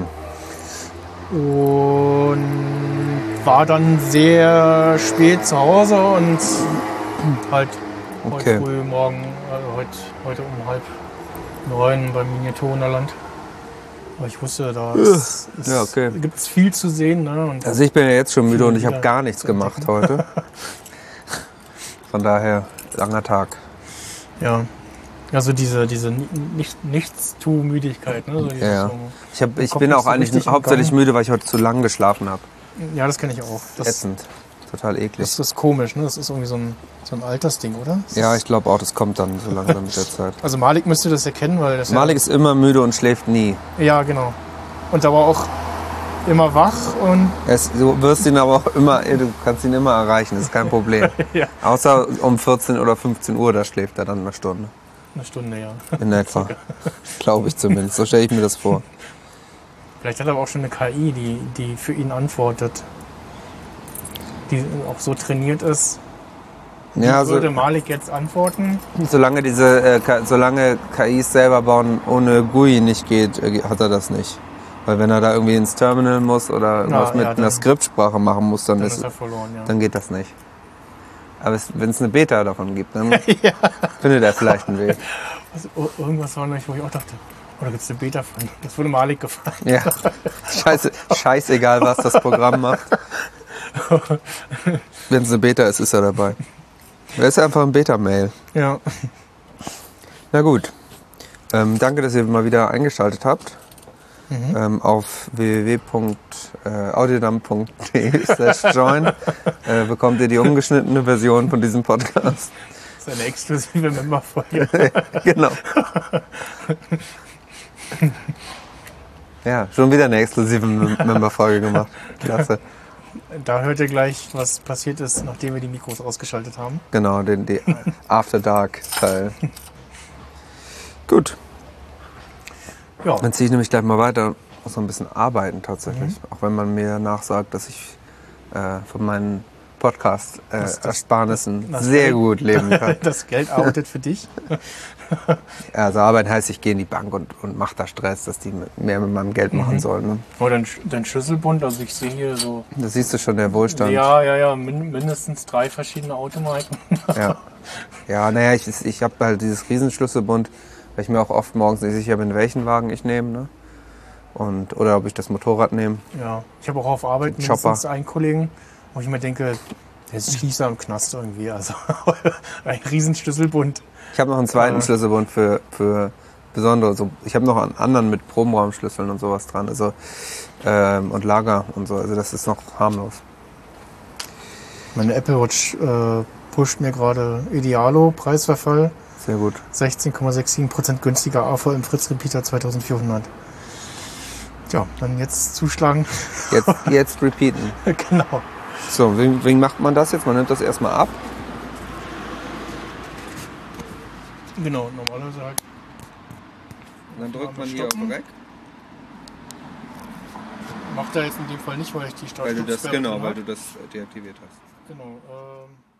Und war dann sehr spät zu Hause und halt Okay. heute früh morgen, äh, heute, heute um halb neun beim Miniaturwunderland. Aber ich wusste, da ist, ist, Ja, okay. gibt es viel zu sehen. Ne? Und Also ich bin ja jetzt schon müde Viel und ich habe wieder gar nichts zu gemacht heute. Von daher, langer Tag. ja. Also diese, diese Ni- nicht, Nichtstu-Müdigkeit. Ne? So dieses Ja, ja. so, Ich, hab, ich Kopf bin nicht auch so eigentlich richtig im hauptsächlich Gang. müde, weil ich heute zu lang geschlafen habe. ja, das kenne ich auch. Das, Ätzend. Total eklig. das ist komisch, ne? Das ist irgendwie so ein, so ein Altersding, oder? Das Ja, ist, ich glaube auch, das kommt dann so langsam mit der Zeit. also Malik müsste das erkennen, weil das Malik ist immer müde und schläft nie. ja, ja, genau. Und aber auch immer wach und Es, du wirst ihn aber auch immer, du kannst ihn immer erreichen, das ist kein Problem. ja, Außer um vierzehn oder fünfzehn Uhr, da schläft er dann eine Stunde. eine Stunde, ja. In etwa. Glaube ich zumindest. So stelle ich mir das vor. Vielleicht hat er aber auch schon eine K I, die, die für ihn antwortet. Die auch so trainiert ist. Wie Ja, also, würde Malik jetzt antworten? solange diese, äh, K- solange K Is selber bauen ohne G U I nicht geht, äh, hat er das nicht. Weil wenn er da irgendwie ins Terminal muss oder irgendwas mit ja, dann- einer Skriptsprache machen muss, dann, Dann ist, ist er verloren, ja. dann geht das nicht. Aber es, wenn es eine Beta davon gibt, dann findet er vielleicht einen Weg. Also, oh, irgendwas war noch nicht, wo ich auch dachte, oder gibt es eine Beta von? Das wurde Malik gefragt. Ja. Scheiße, scheißegal, was das Programm macht. Wenn es eine Beta ist, ist er dabei. Das ist einfach ein Beta-Mail. Ja. Na gut. Ähm, danke, dass ihr mal wieder eingeschaltet habt. Mhm. Ähm, auf w w w punkt audiodump punkt d e slash join äh, bekommt ihr die ungeschnittene Version von diesem Podcast. Das ist eine exklusive Memberfolge. Genau. Ja, schon wieder eine exklusive Mem- Member-Folge gemacht. Klasse. Da hört ihr gleich, was passiert ist, nachdem wir die Mikros ausgeschaltet haben. Genau, den die After Dark Teil. Gut, Ja, dann ziehe ich nämlich gleich mal weiter. Muss noch ein bisschen arbeiten tatsächlich. Auch wenn man mir nachsagt, dass ich äh, von meinen Podcast-Ersparnissen das sehr Geld- gut leben kann. das Geld arbeitet für dich. Also arbeiten heißt, ich gehe in die Bank und, und mache da Stress, dass die mit- mehr mit meinem Geld machen sollen. Ne? Oh, dein, Sch- dein Schlüsselbund, also ich sehe hier so, Da siehst du schon, der Wohlstand. ja, ja, ja, min mindestens drei verschiedene Automarken. Ja, ja naja, ich, ich habe halt dieses Riesenschlüsselbund, weil ich mir auch oft morgens nicht sicher bin, welchen Wagen ich nehme. Ne? Und, oder ob ich das Motorrad nehme. Ja, ich habe auch auf Arbeit Chopper. mindestens einen Kollegen, wo ich mir denke, der ist Schießer im Knast irgendwie. Also ein Riesenschlüsselbund. Ich habe noch einen zweiten Äh. Schlüsselbund für, für besondere. So, ich habe noch einen anderen mit Probenraumschlüsseln und sowas dran. Also, ähm, und Lager und so. Also das ist noch harmlos. Meine Apple Watch äh, pusht mir gerade Idealo, Preisverfall, Sehr gut. sechzehn Komma siebenundsechzig Prozent günstiger A V M Fritz Repeater zweitausendvierhundert. Tja, dann jetzt zuschlagen. Jetzt, jetzt repeaten. Genau. So, wie, wie macht man das jetzt? Man nimmt das erstmal ab. Genau, normalerweise halt. Und dann drückt man Stoppen. hier auf Rec. Macht er jetzt in dem Fall nicht, weil ich die Weil du das, Startstopp-Sperre genau, drin weil hab. du das deaktiviert hast. Genau. Ähm,